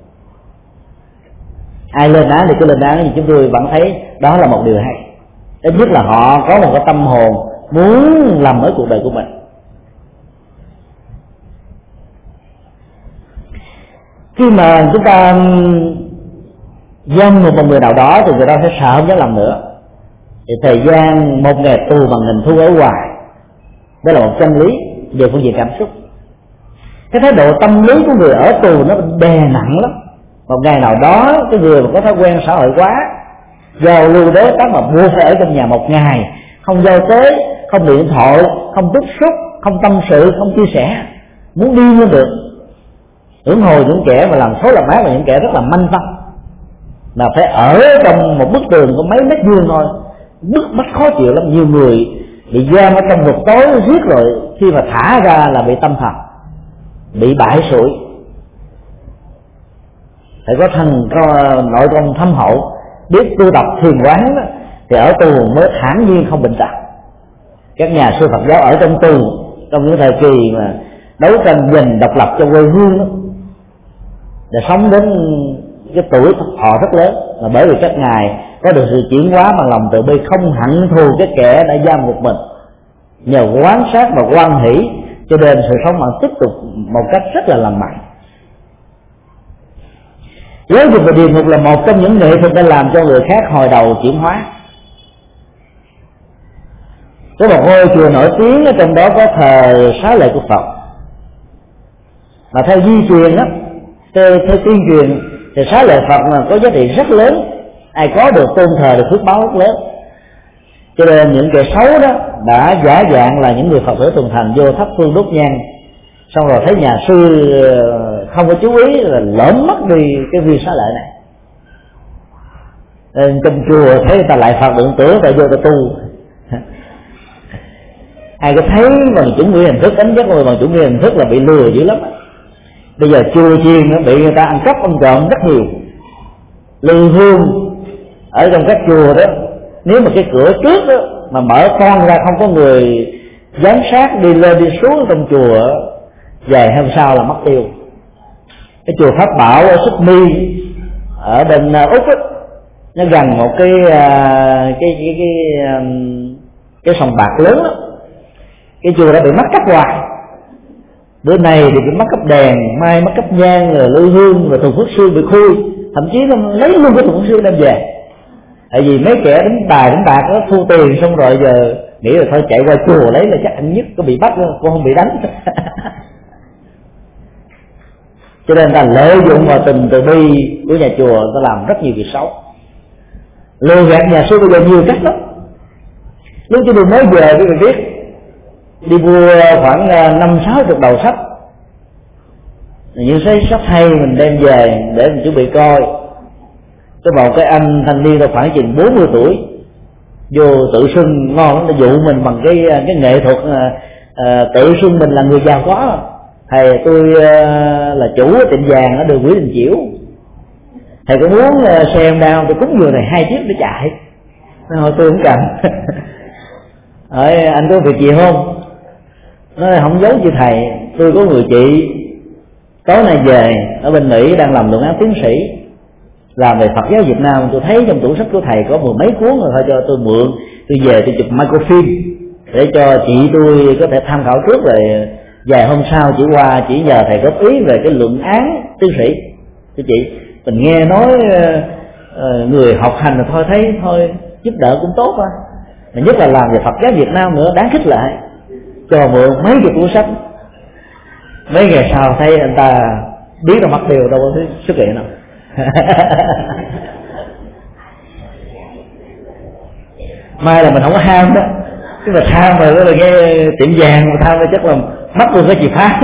Ai lên án thì cứ lên án, thì chúng tôi vẫn thấy đó là một điều hay. Ít nhất là họ có một cái tâm hồn muốn làm mới cuộc đời của mình. Khi mà chúng ta dâng một người nào đó thì người ta sẽ sợ không dám làm nữa. Thì thời gian một ngày tù bằng hình thu ở ngoài, đó là một chân lý về phương diện cảm xúc. Cái thái độ tâm lý của người ở tù nó đè nặng lắm. Một ngày nào đó cái người mà có thói quen xã hội quá, giao lưu đối tác mà buộc phải ở trong nhà một ngày, không giao tế, không điện thoại, không tiếp xúc, không tâm sự, không chia sẻ, muốn đi mới được. Hưởng hồi những kẻ mà làm xấu làm ác là những kẻ rất là manh tâm, mà phải ở trong một bức tường có mấy mét vuông thôi, bức bách khó chịu lắm. Nhiều người bị giam ở trong một tối riết rồi khi mà thả ra là bị tâm thần, bị bại sụi. Phải có nội công thâm hậu, biết tu tập thiền quán đó, thì ở tù mới thản nhiên không bệnh tật. Các nhà sư Phật giáo ở trong tù trong những thời kỳ mà đấu tranh giành độc lập cho quê hương đó, để sống đến cái tuổi họ rất lớn, là bởi vì các ngài có được sự chuyển hóa bằng lòng từ bi, không hận thù cái kẻ đã giam ngục mình, nhờ quán sát và hoan hỷ, cho nên sự sống bạn tiếp tục một cách rất là lành mạnh. Giáo dục về địa ngục là một trong những nghệ thuật để làm cho người khác hồi đầu chuyển hóa. Có một ngôi chùa nổi tiếng, ở trong đó có thờ xá lợi của Phật, mà theo di truyền á, theo tiên truyền thì xá lợi Phật là có giá trị rất lớn, ai có được tôn thờ được phước báo rất lớn. Cho nên những kẻ xấu đó đã giả dạng là những người Phật tử tuần thành vô thắp hương đốt nhang, xong rồi thấy nhà sư không có chú ý là lỡm mất đi cái viên xá lợi này. Nên trong chùa thấy người ta lại Phật đựng tưởng ta vô ta tu. Ai có thấy bằng chủ nghĩa hình thức, đánh giá người bằng chủ nghĩa hình thức là bị lừa dữ lắm. Bây giờ chùa chiền nó bị người ta ăn cắp ăn trộm rất nhiều, lư hương Ở trong các chùa đó, nếu mà cái cửa trước đó mà mở toang ra, không có người giám sát đi lên đi xuống trong chùa, vài hôm sau là mất tiêu. Cái chùa Pháp Bảo ở Sydney ở bên Úc đó, nó gần một cái sòng bạc lớn đó. Cái chùa đã bị mất cắp hoài. Bữa này thì bị mất cắp đèn, mai mất cắp nhang, rồi lư hương, rồi thùng phước sương bị khui, thậm chí nó lấy luôn cái thùng phước sương đem về. Tại vì mấy kẻ đánh tài đánh bạc nó thu tiền xong rồi giờ nghĩ là thôi chạy qua chùa lấy là chắc anh nhất có bị bắt cũng không bị đánh. Cho nên ta lợi dụng vào tình từ bi của nhà chùa, ta làm rất nhiều việc xấu. Lừa gạt nhà sư bây giờ nhiều cách lắm. Lúc chúng tôi mới về quý vị biết, đi mua khoảng 50-60 đầu sách, những sách hay mình đem về để mình chuẩn bị coi. Có một cái anh thanh niên đâu khoảng chừng 40 tuổi vô tự xưng ngon, nó dụ mình bằng cái nghệ thuật tự xưng mình là người giàu có. Thầy tôi là chủ tiệm vàng ở đường Nguyễn Đình Chiểu, thầy có muốn xe em đao tôi cúng vừa này 2 chiếc để chạy. Nói tôi không cần. Hỏi anh có việc gì không? Nói không giấu chị thầy, tôi có người chị tối nay về ở bên Mỹ đang làm luận án tiến sĩ, làm về Phật giáo Việt Nam. Tôi thấy trong tủ sách của thầy có 10 mấy cuốn rồi, thôi cho tôi mượn, tôi về tôi chụp microfilm để cho chị tôi có thể tham khảo trước, rồi vài hôm sau chỉ qua chỉ nhờ thầy góp ý về cái luận án tiến sĩ cho chị. Mình nghe nói người học hành là thôi thấy thôi giúp đỡ cũng tốt á, mà nhất là làm về Phật giáo Việt Nam nữa đáng khích lệ. Cho mượn mấy cái cuốn sách, mấy ngày sau thấy anh ta biết là mất điều đâu có xuất hiện đâu. Mai là mình không có ham đó, chứ mà tham mà là nghe tiệm vàng mà tham chắc là mất luôn cái chìa khóa.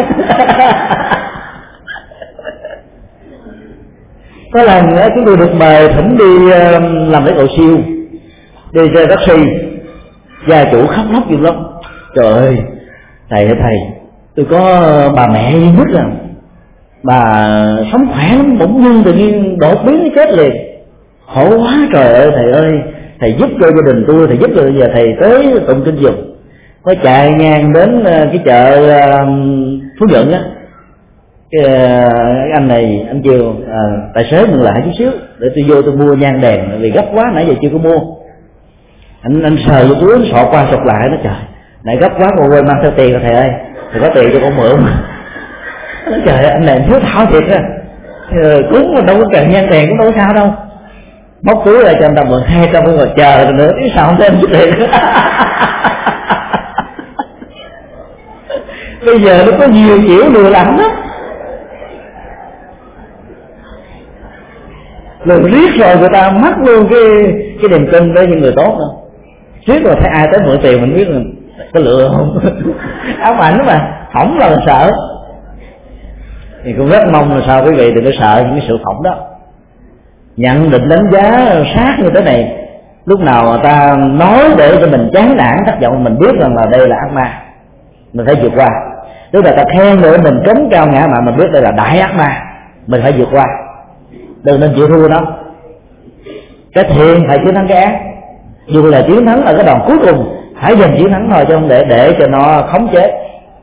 Có lần chúng tôi được mời thỉnh đi làm lễ cầu siêu, đi chơi taxi, gia chủ khóc lóc dữ lắm. Trời ơi, thầy tôi có bà mẹ duy nhất là bà sống khỏe lắm, bỗng nhiên tự nhiên đột biến nó chết liền, khổ quá. Trời ơi thầy ơi, thầy giúp cho gia đình tôi, thầy giúp cho giờ thầy tới tụng kinh dùng. Có chạy ngang đến cái chợ Phú Nhuận á, cái anh này anh kêu tài xế ngừng lại chút xíu để tôi vô tôi mua nhang đèn, vì gấp quá nãy giờ chưa có mua. Anh sờ vô túi sọ qua sọt lại, nó trời này gấp quá mà quên mang theo tiền rồi thầy ơi, thầy có tiền cho con mượn. Nó trời ơi, anh này thiếu thảo thiệt á, cúng mà đâu có cần nhang đèn cũng đâu có sao đâu. Móc túi ra cho anh ta mượn 200 rồi chờ rồi nữa, biết sao không thêm chút tiền. Bây giờ nó có nhiều kiểu lừa lắm đó, rồi riết rồi người ta mất luôn cái niềm tin với những người tốt đâu. Riết rồi thấy ai tới mượn tiền mình biết là có lừa không. Ám ảnh mà hỏng là sợ. Thì cũng rất mong là sao quý vị đừng có sợ những cái sự phỏng đó. Nhận định đánh giá sát như thế này, lúc nào người ta nói để cho mình chán nản thất vọng, mình biết rằng là đây là ác ma, mình phải vượt qua. Tức là ta khen để mình cống cao ngã mạn, mình biết đây là đại ác ma, mình phải vượt qua, đừng nên chịu thua nó. Cái thiện phải chiến thắng cái ác, dù là chiến thắng là cái đòn cuối cùng, hãy giành chiến thắng thôi chứ không để cho nó khống chế.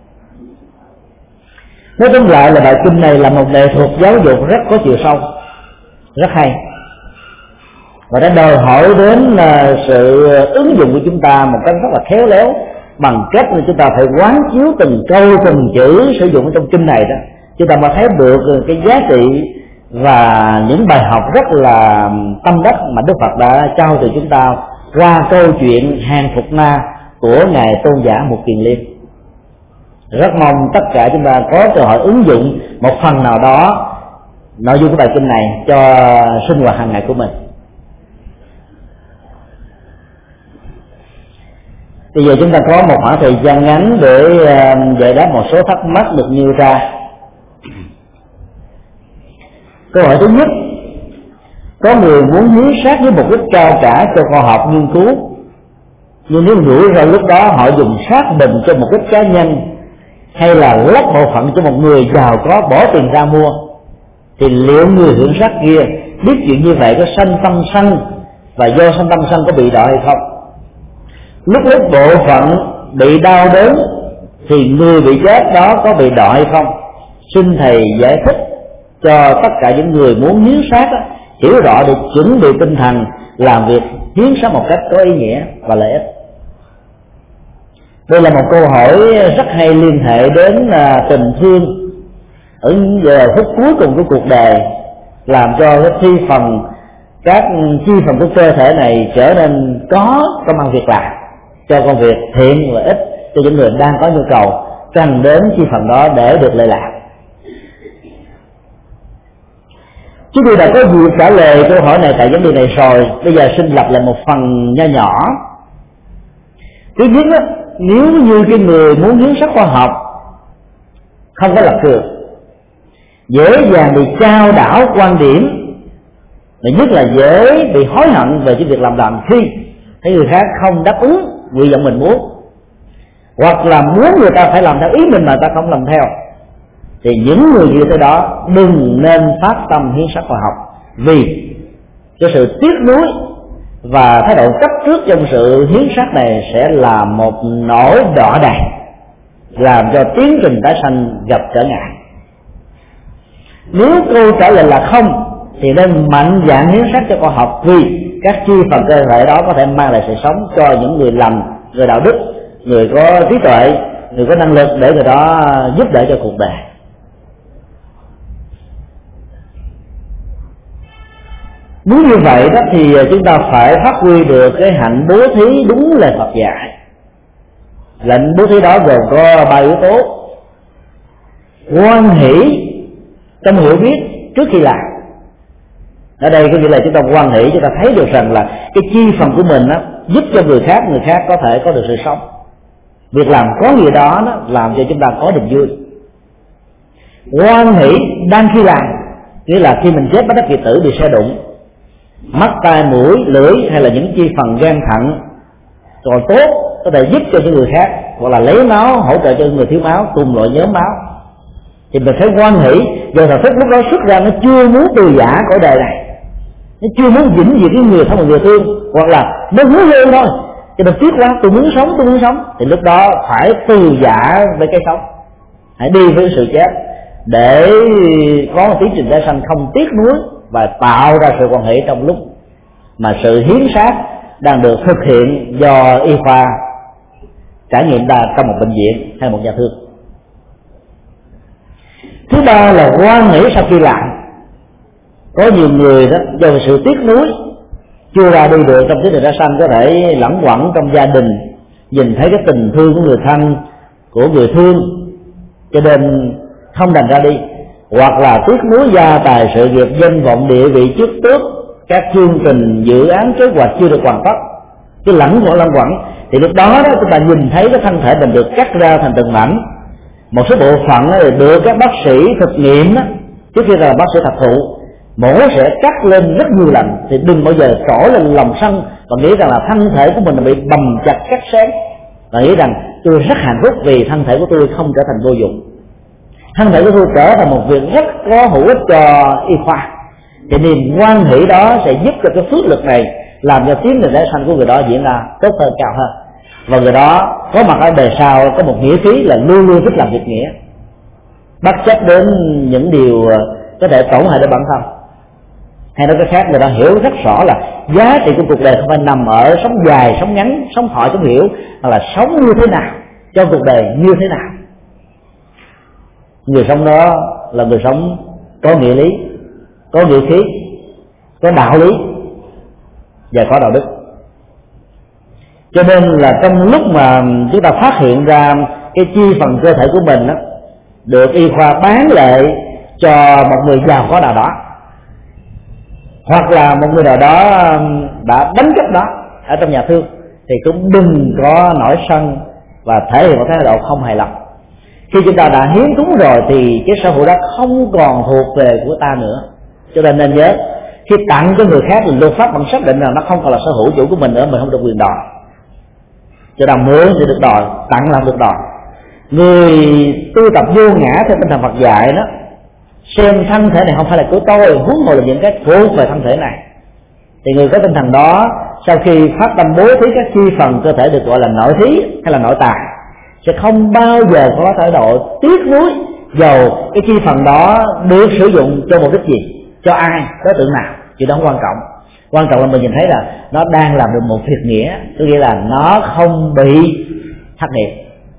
Nói tóm lại là bài kinh này là một nghệ thuật giáo dục rất có chiều sâu, rất hay, và nó đòi hỏi đến sự ứng dụng của chúng ta một cách rất là khéo léo, bằng cách là chúng ta phải quán chiếu từng câu từng chữ sử dụng trong kinh này đó, chúng ta mới thấy được cái giá trị và những bài học rất là tâm đắc mà Đức Phật đã trao từ chúng ta qua câu chuyện hàng phục ma của ngài Tôn giả Mục Kiền Liên. Rất mong tất cả chúng ta có cơ hội ứng dụng một phần nào đó nội dung của bài kinh này cho sinh hoạt hàng ngày của mình. Bây giờ chúng ta có một khoảng thời gian ngắn để giải đáp một số thắc mắc được nêu ra. Câu hỏi thứ nhất: có người muốn hiến xác với mục đích cao cả cho khoa học nghiên cứu, nhưng nếu rủi ro lúc đó họ dùng xác mình cho mục đích cá nhân, hay là lắp bộ phận cho một người giàu có bỏ tiền ra mua, thì liệu người hưởng xác kia biết chuyện như vậy có sanh tâm sân và do sanh tâm sanh có bị đọa hay không. Lúc bộ phận bị đau đớn thì người bị chết đó có bị đọa hay không? Xin thầy giải thích cho tất cả những người muốn hiến xác hiểu rõ để chuẩn bị tinh thần làm việc hiến xác một cách có ý nghĩa và lợi ích. Đây là một câu hỏi rất hay liên hệ đến tình thương ở những giờ phút cuối cùng của cuộc đời, làm cho cái các chi phần của cơ thể này trở nên có công ăn việc làm, cho công việc thiện và ích cho những người đang có nhu cầu cần đến chi phần đó để được lợi lạc. Chúng tôi đã có dịp trả lời câu hỏi này tại vấn đề này rồi, bây giờ xin lặp lại một phần nho nhỏ. Thứ nhất đó, nếu như cái người muốn hiến xác khoa học không có lập trường, dễ dàng bị chao đảo quan điểm, và nhất là dễ bị hối hận về cái việc làm khi thấy người khác không đáp ứng nguyện vọng mình muốn, hoặc là muốn người ta phải làm theo ý mình mà ta không làm theo, thì những người như thế đó đừng nên phát tâm hiến xác khoa học, vì cái sự tiếc nuối và thái độ chấp trước trong sự hiến xác này sẽ là một nỗi đọa đầy, làm cho tiến trình tái sanh gặp trở ngại. Nếu câu trả lời là không thì nên mạnh dạn hiến xác cho khoa học, vì các chi phần cơ thể đó có thể mang lại sự sống cho những người lành, người đạo đức, người có trí tuệ, người có năng lực để người đó giúp đỡ cho cuộc đời. Nếu như vậy đó thì chúng ta phải phát huy được cái hạnh bố thí đúng lời Phật dạy. Lệnh bố thí đó gồm có 3 yếu tố: hoan hỷ trong hiểu biết trước khi làm. Ở đây có nghĩa là chúng ta hoan hỷ, chúng ta thấy được rằng là cái chi phần của mình đó, giúp cho người khác có thể có được sự sống. Việc làm có nghĩa đó làm cho chúng ta có niềm vui. Hoan hỷ đang khi làm, nghĩa là khi mình chết bất đắc kỳ tử bị xe đụng, mắt, tai, mũi, lưỡi hay là những chi phần gan, thận còn tốt có thể giúp cho những người khác, hoặc là lấy máu hỗ trợ cho người thiếu máu, cùng loại nhóm máu, thì mình phải hoan hỷ. Giờ thời phép lúc đó xuất ra nó chưa muốn từ giả cõi đời này, nó chưa muốn vĩnh viễn cái người thân và người thương, hoặc là nó muốn hơn thôi, cho nên tiếc quá, tôi muốn sống, thì lúc đó phải từ giả với cái sống, hãy đi với sự chết để có một tiến trình tái sanh không tiếc nuối và tạo ra sự hoan hỷ trong lúc mà sự hiến xác đang được thực hiện do y khoa trải nghiệm ra trong một bệnh viện hay một nhà thương. Thứ ba là hoan hỷ sau khi làm. Có nhiều người đó do sự tiếc nuối chưa ra đi được trong tiến trình tái sanh, có thể lẳng quẩn trong gia đình, nhìn thấy cái tình thương của người thân, của người thương, cho nên không đành ra đi, hoặc là tiếc nuối gia tài, sự nghiệp, danh vọng, địa vị, chức tước, các chương trình dự án kế hoạch chưa được hoàn tất, cứ lẳng quẩn, thì lúc đó chúng ta nhìn thấy cái thân thể mình được cắt ra thành từng mảnh. Một số bộ phận được các bác sĩ thực nghiệm trước khi là bác sĩ thật thụ mổ sẽ cắt lên rất nhiều lần, thì đừng bao giờ trỗi lên lòng sân và nghĩ rằng là thân thể của mình bị bầm chặt cắt xén, và nghĩ rằng tôi rất hạnh phúc vì thân thể của tôi không trở thành vô dụng. Thân thể của tôi trở thành một việc rất có hữu ích cho y khoa, thì niềm hoan hỷ đó sẽ giúp cho cái phước lực này làm cho tiến trình tái sanh của người đó diễn ra tốt hơn, cao hơn, và người đó có mặt ở đời sau có một nghĩa khí là luôn luôn thích làm việc nghĩa, bất chấp đến những điều có thể tổn hại đến bản thân. Hay nói cách khác, người ta hiểu rất rõ là giá trị của cuộc đời không phải nằm ở sống dài, sống ngắn, sống thọ, sống hiểu, mà là sống như thế nào, cho cuộc đời như thế nào. Người sống đó là người sống có nghĩa lý, có nghĩa khí, có đạo lý và có đạo đức. Cho nên là trong lúc mà chúng ta phát hiện ra cái chi phần cơ thể của mình đó, được y khoa bán lại cho một người giàu có nào đó, hoặc là một người nào đó đã đánh cắp đó ở trong nhà thương, thì cũng đừng có nổi sân và thể hiện một thái độ không hài lòng. Khi chúng ta đã hiến cúng rồi thì cái sở hữu đó không còn thuộc về của ta nữa. Cho nên nhớ, khi tặng cho người khác thì luật pháp vẫn xác định rằng nó không còn là sở hữu chủ của mình nữa, mình không được quyền đòi. Cho nên mượn thì được đòi, tặng là được đòi. Người tu tập vô ngã theo tinh thần Phật dạy đó, xem thân thể này không phải là của tôi, huống hồ là những cái thuộc về thân thể này, thì người có tinh thần đó sau khi phát tâm bố thí các chi phần cơ thể được gọi là nội thí hay là nội tài, sẽ không bao giờ có thái độ tiếc nuối dầu cái chi phần đó được sử dụng cho mục đích gì, cho ai, đối tượng nào. Chuyện đó không quan trọng. Quan trọng là mình nhìn thấy là nó đang làm được một việc nghĩa, có nghĩa là nó không bị thất nghiệp.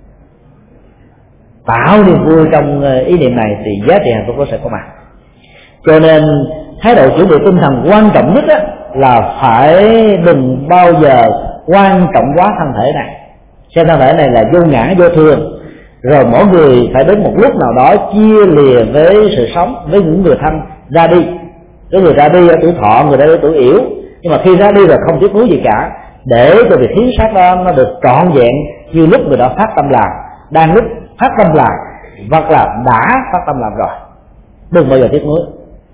Tạo niềm vui trong ý niệm này thì giá trị hạnh phúc nó sẽ có mặt. Cho nên thái độ chuẩn bị tinh thần quan trọng nhất là phải đừng bao giờ quan trọng quá thân thể này. Xem thân thể này là vô ngã vô thường, rồi mỗi người phải đến một lúc nào đó chia lìa với sự sống, với những người thân ra đi. Cái người ra đi ở tuổi thọ, người ra đi ở tuổi yếu, nhưng mà khi ra đi rồi không tiếc nuối gì cả, để cho việc hiến xác đó nó được trọn vẹn như lúc người đó phát tâm làm, đang lúc phát tâm làm, hoặc là đã phát tâm làm rồi. Đừng bao giờ tiếc nuối.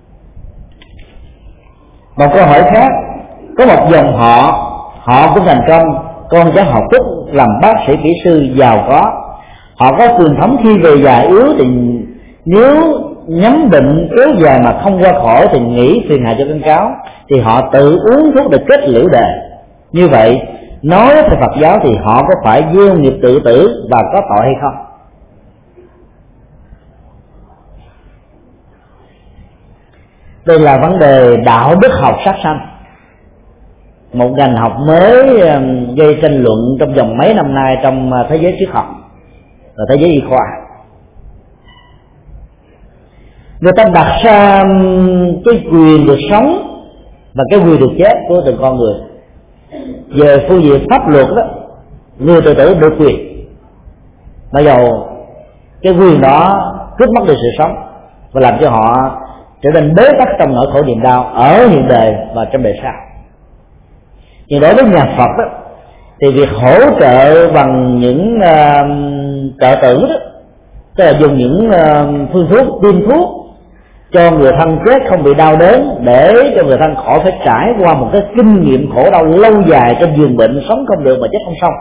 Một câu hỏi khác, có một dòng họ cũng thành công, con cháu họ Phúc làm bác sĩ kỹ sư giàu có, họ có truyền thống khi về già yếu thì nếu nhắm bệnh kéo dài mà không qua khỏi thì nghĩ phiền hà cho con cháu, thì họ tự uống thuốc để kết liễu đề. Như vậy nói theo Phật giáo thì họ có phải gieo nghiệp tự tử và có tội hay không? Đây là vấn đề đạo đức học sát sanh, một ngành học mới gây tranh luận trong vòng mấy năm nay trong thế giới triết học và thế giới y khoa. Người ta đặt ra cái quyền được sống và cái quyền được chết của từng con người. Về phương diện pháp luật đó, người tự tử được quyền, mặc dầu cái quyền đó cướp mất đi sự sống và làm cho họ trở nên bế tắc trong nỗi khổ niềm đau ở hiện đời và trong đời sau. Nhưng đối với nhà Phật đó, thì việc hỗ trợ bằng những trợ tử đó, tức là dùng những phương thuốc, tiêm thuốc cho người thân chết không bị đau đớn, để cho người thân khỏi phải trải qua một cái kinh nghiệm khổ đau lâu dài trên giường bệnh, sống không được mà chết không xong,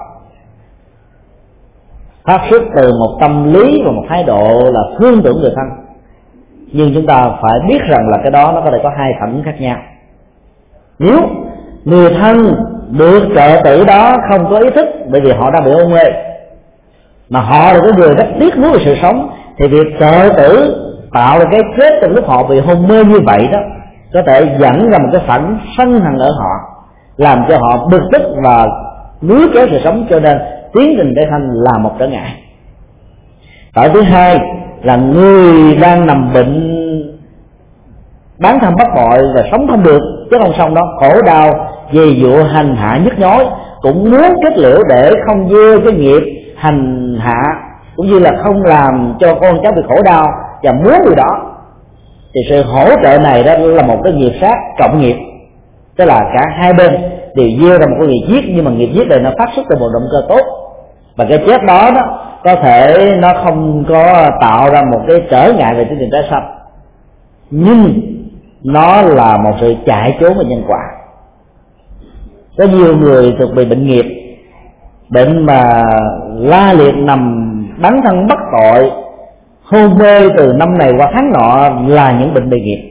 phát xuất từ một tâm lý và một thái độ là thương tưởng người thân. Nhưng chúng ta phải biết rằng là cái đó nó có thể có hai phẩm khác nhau. Nếu người thân được trợ tử đó không có ý thức bởi vì họ đang bị hôn mê, mà họ là cái người rất tiếc nuối về sự sống, thì việc trợ tử tạo ra cái chết trong lúc họ bị hôn mê như vậy đó có thể dẫn ra một cái phản sân hận ở họ, làm cho họ bực tức và níu kéo sự sống, cho nên tiến trình để thành là một trở ngại. Tội thứ hai là người đang nằm bệnh bán thân bất tội và sống không được, chứ không xong đó khổ đau về dụa hành hạ nhức nhối, cũng muốn kết liễu để không gieo cái nghiệp hành hạ, cũng như là không làm cho con cháu bị khổ đau và muốn điều đó. Thì sự hỗ trợ này đó là một cái nghiệp sát trọng nghiệp, tức là cả hai bên đều gieo ra một cái nghiệp giết, nhưng mà nghiệp giết này nó phát xuất từ một động cơ tốt, và cái chết đó có thể nó không có tạo ra một cái trở ngại về tiến trình tái sanh, nhưng nó là một sự chạy trốn về nhân quả. Có nhiều người thuộc bị bệnh nghiệp, bệnh mà la liệt nằm bán thân bất tội, hôn mê từ năm này qua tháng nọ là những bệnh bị nghiệp.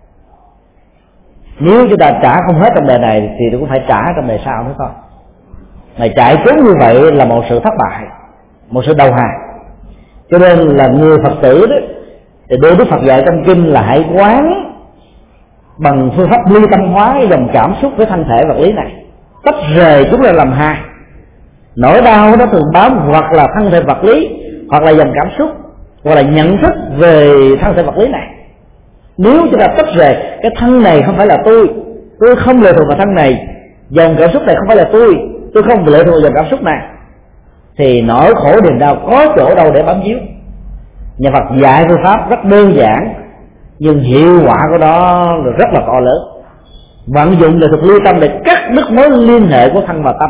Nếu chúng ta trả không hết trong đời này thì cũng phải trả trong đời sau nữa thôi. Mà chạy trốn như vậy là một sự thất bại, một sự đầu hàng. Cho nên là người Phật tử đó, thì đối với Phật dạy trong kinh là hãy quán bằng phương pháp ly tâm hóa cái dòng cảm xúc với thân thể vật lý này, tách rời chúng là làm hai. Nỗi đau nó thường bám hoặc là thân thể vật lý, hoặc là dòng cảm xúc, hoặc là nhận thức về thân thể vật lý này. Nếu chúng ta tách rời cái thân này không phải là tôi không lệ thuộc vào thân này, dòng cảm xúc này không phải là tôi không lệ thuộc vào dòng cảm xúc này, thì nỗi khổ niềm đau có chỗ đâu để bám víu. Nhà Phật dạy phương pháp rất đơn giản, nhưng hiệu quả của nó rất là to lớn. Vận dụng nghệ thuật ly tâm để cắt đứt mối liên hệ của thân và tâm.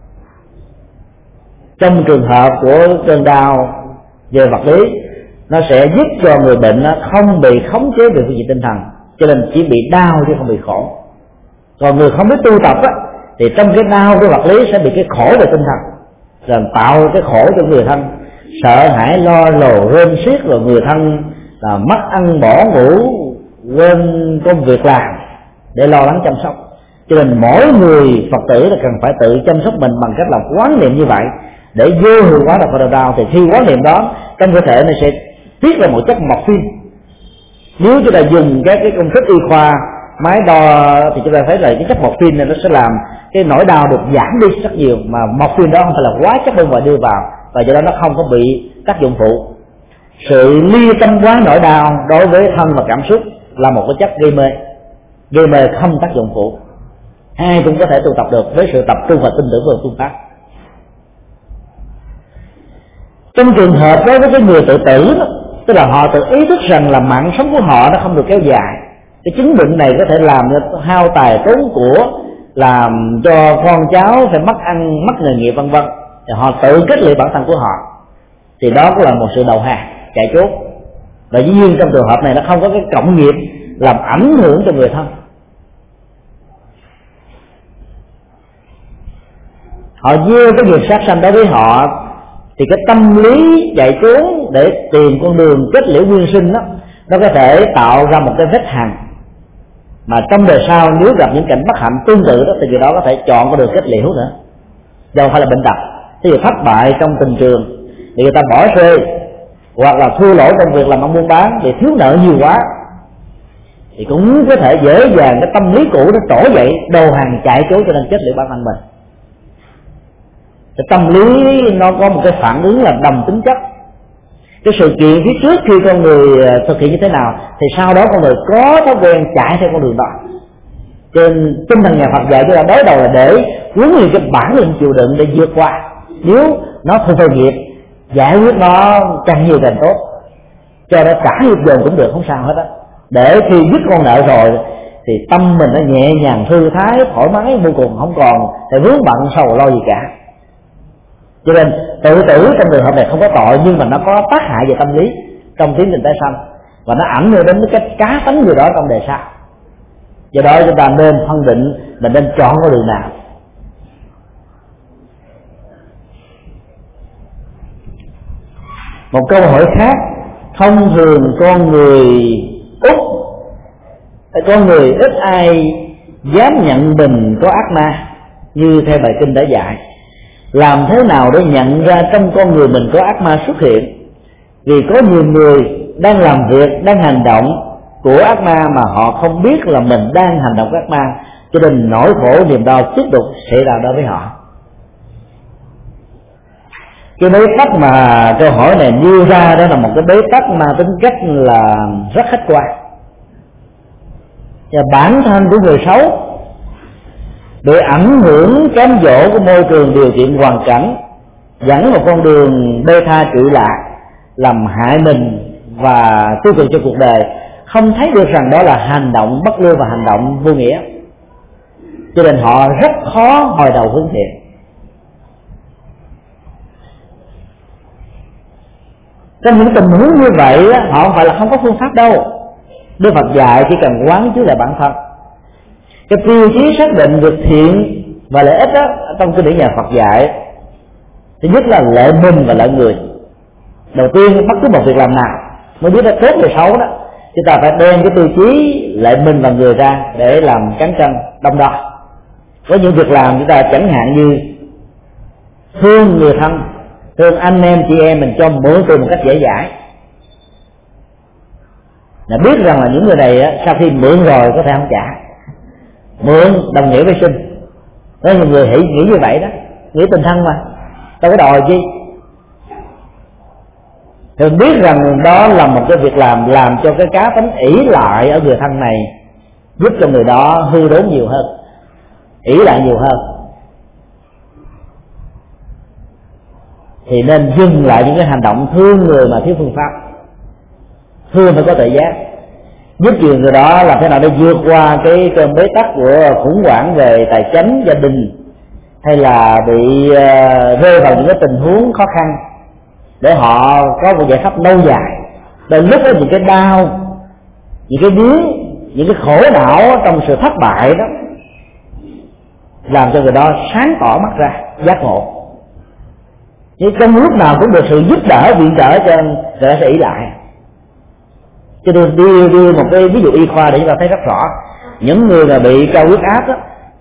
Trong trường hợp của cơn đau về vật lý, nó sẽ giúp cho người bệnh không bị khống chế về phương diện tinh thần, cho nên chỉ bị đau chứ không bị khổ. Còn người không biết tu tập thì trong cái đau của vật lý sẽ bị cái khổ về tinh thần, rồi tạo cái khổ cho người thân, sợ hãi lo lồ rên xiết, rồi người thân là mất ăn bỏ ngủ, quên công việc làm để lo lắng chăm sóc. Cho nên mỗi người Phật tử là cần phải tự chăm sóc mình bằng cách là quán niệm như vậy để vô hiệu hóa độc đau. Thì khi quán niệm đó, trong cơ thể nó sẽ tiết ra một chất morphine. Nếu chúng ta dùng các cái công thức y khoa máy đo thì chúng ta thấy là cái chất morphine này nó sẽ làm cái nỗi đau được giảm đi rất nhiều, mà morphine đó không phải là quá chất bên ngoài đưa vào, và do đó nó không có bị tác dụng phụ. Sự ly tâm quá nỗi đau đối với thân và cảm xúc là một cái chất gây mê không tác dụng phụ. Ai cũng có thể tu tập được với sự tập trung và tin tưởng vào phương pháp. Trong trường hợp đối với cái người tự tử đó, tức là họ tự ý thức rằng là mạng sống của họ nó không được kéo dài, cái chứng bệnh này có thể làm cho hao tài tốn của, làm cho con cháu phải mất ăn mất nghề nghiệp vân vân, thì họ tự kết liệt bản thân của họ, thì đó cũng là một sự đầu hàng chạy trốn. Và dĩ nhiên trong trường hợp này nó không có cái cộng nghiệp làm ảnh hưởng cho người thân. Họ gieo cái nghiệp sát sanh đối với họ, thì cái tâm lý chạy trốn để tìm con đường kết liễu nguyên sinh đó, nó có thể tạo ra một cái vết hằn mà trong đời sau nếu gặp những cảnh bất hạnh tương tự đó, thì người đó có thể chọn con đường kết liễu nữa, đâu phải là bệnh tật. Ví dụ thất bại trong tình trường thì người ta bỏ rơi, hoặc là thua lỗ trong việc làm ăn buôn bán vì thiếu nợ nhiều quá, thì cũng có thể dễ dàng cái tâm lý cũ nó trỗi dậy, đầu hàng chạy trốn cho nên kết liễu bản thân mình. Cái tâm lý nó có một cái phản ứng là đồng tính chất. Cái sự kiện phía trước khi con người thực hiện như thế nào thì sau đó con người có thói quen chạy theo con đường đó. Trên tinh thần nhà Phật dạy chúng ta đối đầu là để huấn luyện cái bản lĩnh chịu đựng để vượt qua. Nếu nó không phơi nghiệp, giải quyết nó càng nhiều càng tốt, cho nó trả nghiệp dồn cũng được, không sao hết á. Để khi dứt con nợ rồi thì tâm mình nó nhẹ nhàng thư thái thoải mái vô cùng, không còn phải vướng bận sầu lo gì cả. Cho nên tự tử trong trường hợp này không có tội, nhưng mà nó có tác hại về tâm lý trong tiến trình tái sanh, và nó ảnh hưởng đến cái cá tánh người đó trong đời sau. Do đó chúng ta nên phân định mình nên chọn con đường nào. Một câu hỏi khác: thông thường con người ít ai dám nhận mình có ác ma như theo bài kinh đã dạy. Làm thế nào để nhận ra trong con người mình có ác ma xuất hiện? Vì có nhiều người đang làm việc, đang hành động của ác ma mà họ không biết là mình đang hành động của ác ma, cho nên nỗi khổ niềm đau tiếp tục xảy ra đối với họ. Cái bế tắc mà câu hỏi này nêu ra đó là một cái bế tắc mang tính cách là rất khách quan. Và bản thân của người xấu bị ảnh hưởng cám dỗ của môi trường, điều kiện, hoàn cảnh, dẫn vào con đường bê tha trụy lạc, làm hại mình và tiêu cực cho cuộc đời, không thấy được rằng đó là hành động bất lương và hành động vô nghĩa, cho nên họ rất khó hồi đầu hướng thiện. Trong những tình huống như vậy họ không phải là không có phương pháp đâu. Đức Phật dạy chỉ cần quán chiếu lại bản thân. Cái tiêu chí xác định việc thiện và lợi ích đó, trong kinh điển nhà Phật dạy, thứ nhất là lợi mình và lợi người. Đầu tiên bất cứ một việc làm nào mới biết là tốt hay xấu đó, chúng ta phải đem cái tiêu chí lợi mình và người ra để làm cán cân đong đo. Có những việc làm chúng ta chẳng hạn như thương người thân, thương anh em chị em mình cho mượn tiền một cách dễ dãi, là biết rằng là những người này sau khi mượn rồi có thể không trả. Mượn đồng nghĩa với sinh. Có nhiều người nghĩ như vậy đó, nghĩ tình thân mà đâu có đòi chi. Thường biết rằng đó là một cái việc làm cho cái cá tính ỷ lại ở người thân này, giúp cho người đó hư đốn nhiều hơn, ỷ lại nhiều hơn, thì nên dừng lại những cái hành động thương người mà thiếu phương pháp. Thương phải có tự giác, giúp người đó làm thế nào để vượt qua cái cơn bế tắc của khủng hoảng về tài chính gia đình, hay là bị rơi vào những cái tình huống khó khăn, để họ có một giải pháp lâu dài. Đôi lúc đó những cái đau, những cái vướng, những cái khổ não trong sự thất bại đó làm cho người đó sáng tỏ mắt ra, giác ngộ. Nhưng trong lúc nào cũng được sự giúp đỡ, viện trợ cho người ta sẽ ỷ lại. Cho nên đưa một cái ví dụ y khoa để chúng ta thấy rất rõ. Những người mà bị cao huyết áp đó,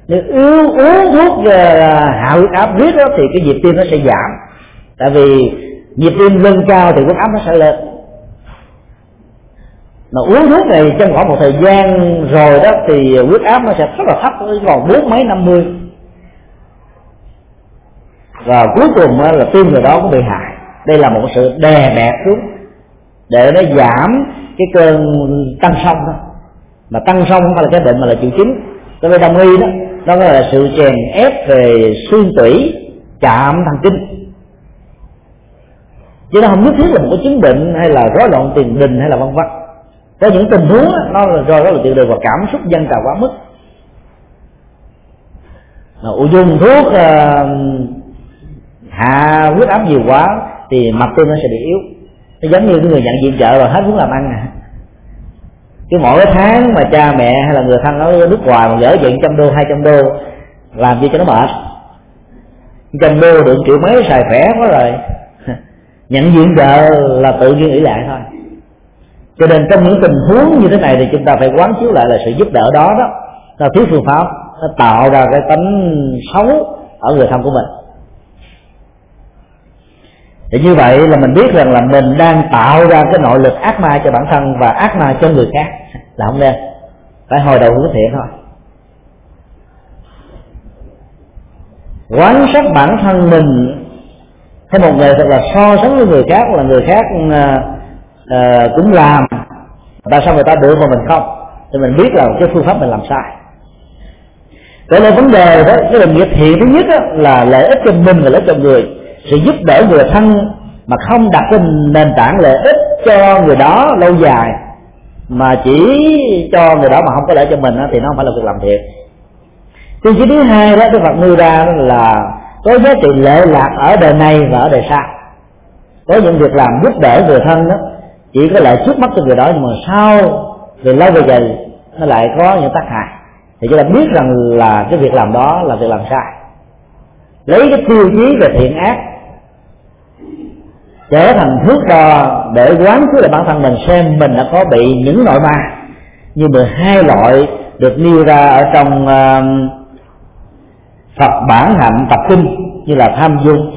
Nếu uống thuốc hạ huyết áp riết đó thì cái nhịp tim nó sẽ giảm, tại vì nhịp tim lên cao thì huyết áp nó sẽ lên. Mà uống thuốc này trong khoảng một thời gian rồi đó thì huyết áp nó sẽ rất là thấp, còn 40 mấy 50, và cuối cùng là tim người đó cũng bị hại. Đây là một sự đè bẹp xuống để nó giảm cái cơn tăng sông thôi, mà tăng sông không phải là cái bệnh mà là triệu chứng. Đối với đông y đó, nó là sự chèn ép về xương tủy, chạm thần kinh, chứ nó không nhất thiết là một cái chứng bệnh hay là rối loạn tiền đình hay là vân vân. Có những tình huống đó, nó là do là tiền đình và cảm xúc dâng trào quá mức. Dùng thuốc hạ huyết áp nhiều quá thì mạch tim nó sẽ bị yếu. Nó giống như người nhận viện trợ rồi hết muốn làm ăn nè. Chứ mỗi tháng mà cha mẹ hay là người thân ở nước ngoài mà gửi chuyện $100, $200 làm gì cho nó mệt. $100 được triệu mấy xài khỏe quá rồi. Nhận viện trợ là tự nhiên nghĩ lại thôi. Cho nên trong những tình huống như thế này thì chúng ta phải quán chiếu lại là sự giúp đỡ đó đó là thiếu phương pháp, nó tạo ra cái tánh xấu ở người thân của mình. Thì như vậy là mình biết rằng là mình đang tạo ra cái nội lực ác ma cho bản thân và ác ma cho người khác, là không nên. Phải hồi đầu hướng thiện thôi. Quán sát bản thân mình theo một nghệ thuật là so sánh với người khác, là người khác cũng làm, tại sao người ta được mà mình không, thì mình biết là cái phương pháp mình làm sai. Vậy là vấn đề đó, cái định nghĩa thiện thứ nhất đó, là lợi ích cho mình và lợi ích cho người. Sự giúp đỡ người thân mà không đặt trên nền tảng lợi ích cho người đó lâu dài, mà chỉ cho người đó mà không có lợi cho mình đó, thì nó không phải là việc làm thiện. Tiêu chí thứ hai đó Đức Phật nêu ra đó là có giá trị lệ lạc ở đời này và ở đời sau. Có những việc làm giúp đỡ người thân đó chỉ có lợi trước mắt cho người đó, nhưng mà sau về lâu về dài nó lại có những tác hại, thì chúng ta biết rằng là cái việc làm đó là việc làm sai. Lấy cái tiêu chí về thiện ác trở thành thước đo để quán chiếu lại bản thân mình, xem mình đã có bị những nội ma như 12 loại được nêu ra ở trong Phật bản hạnh tập kinh, như là tham dung,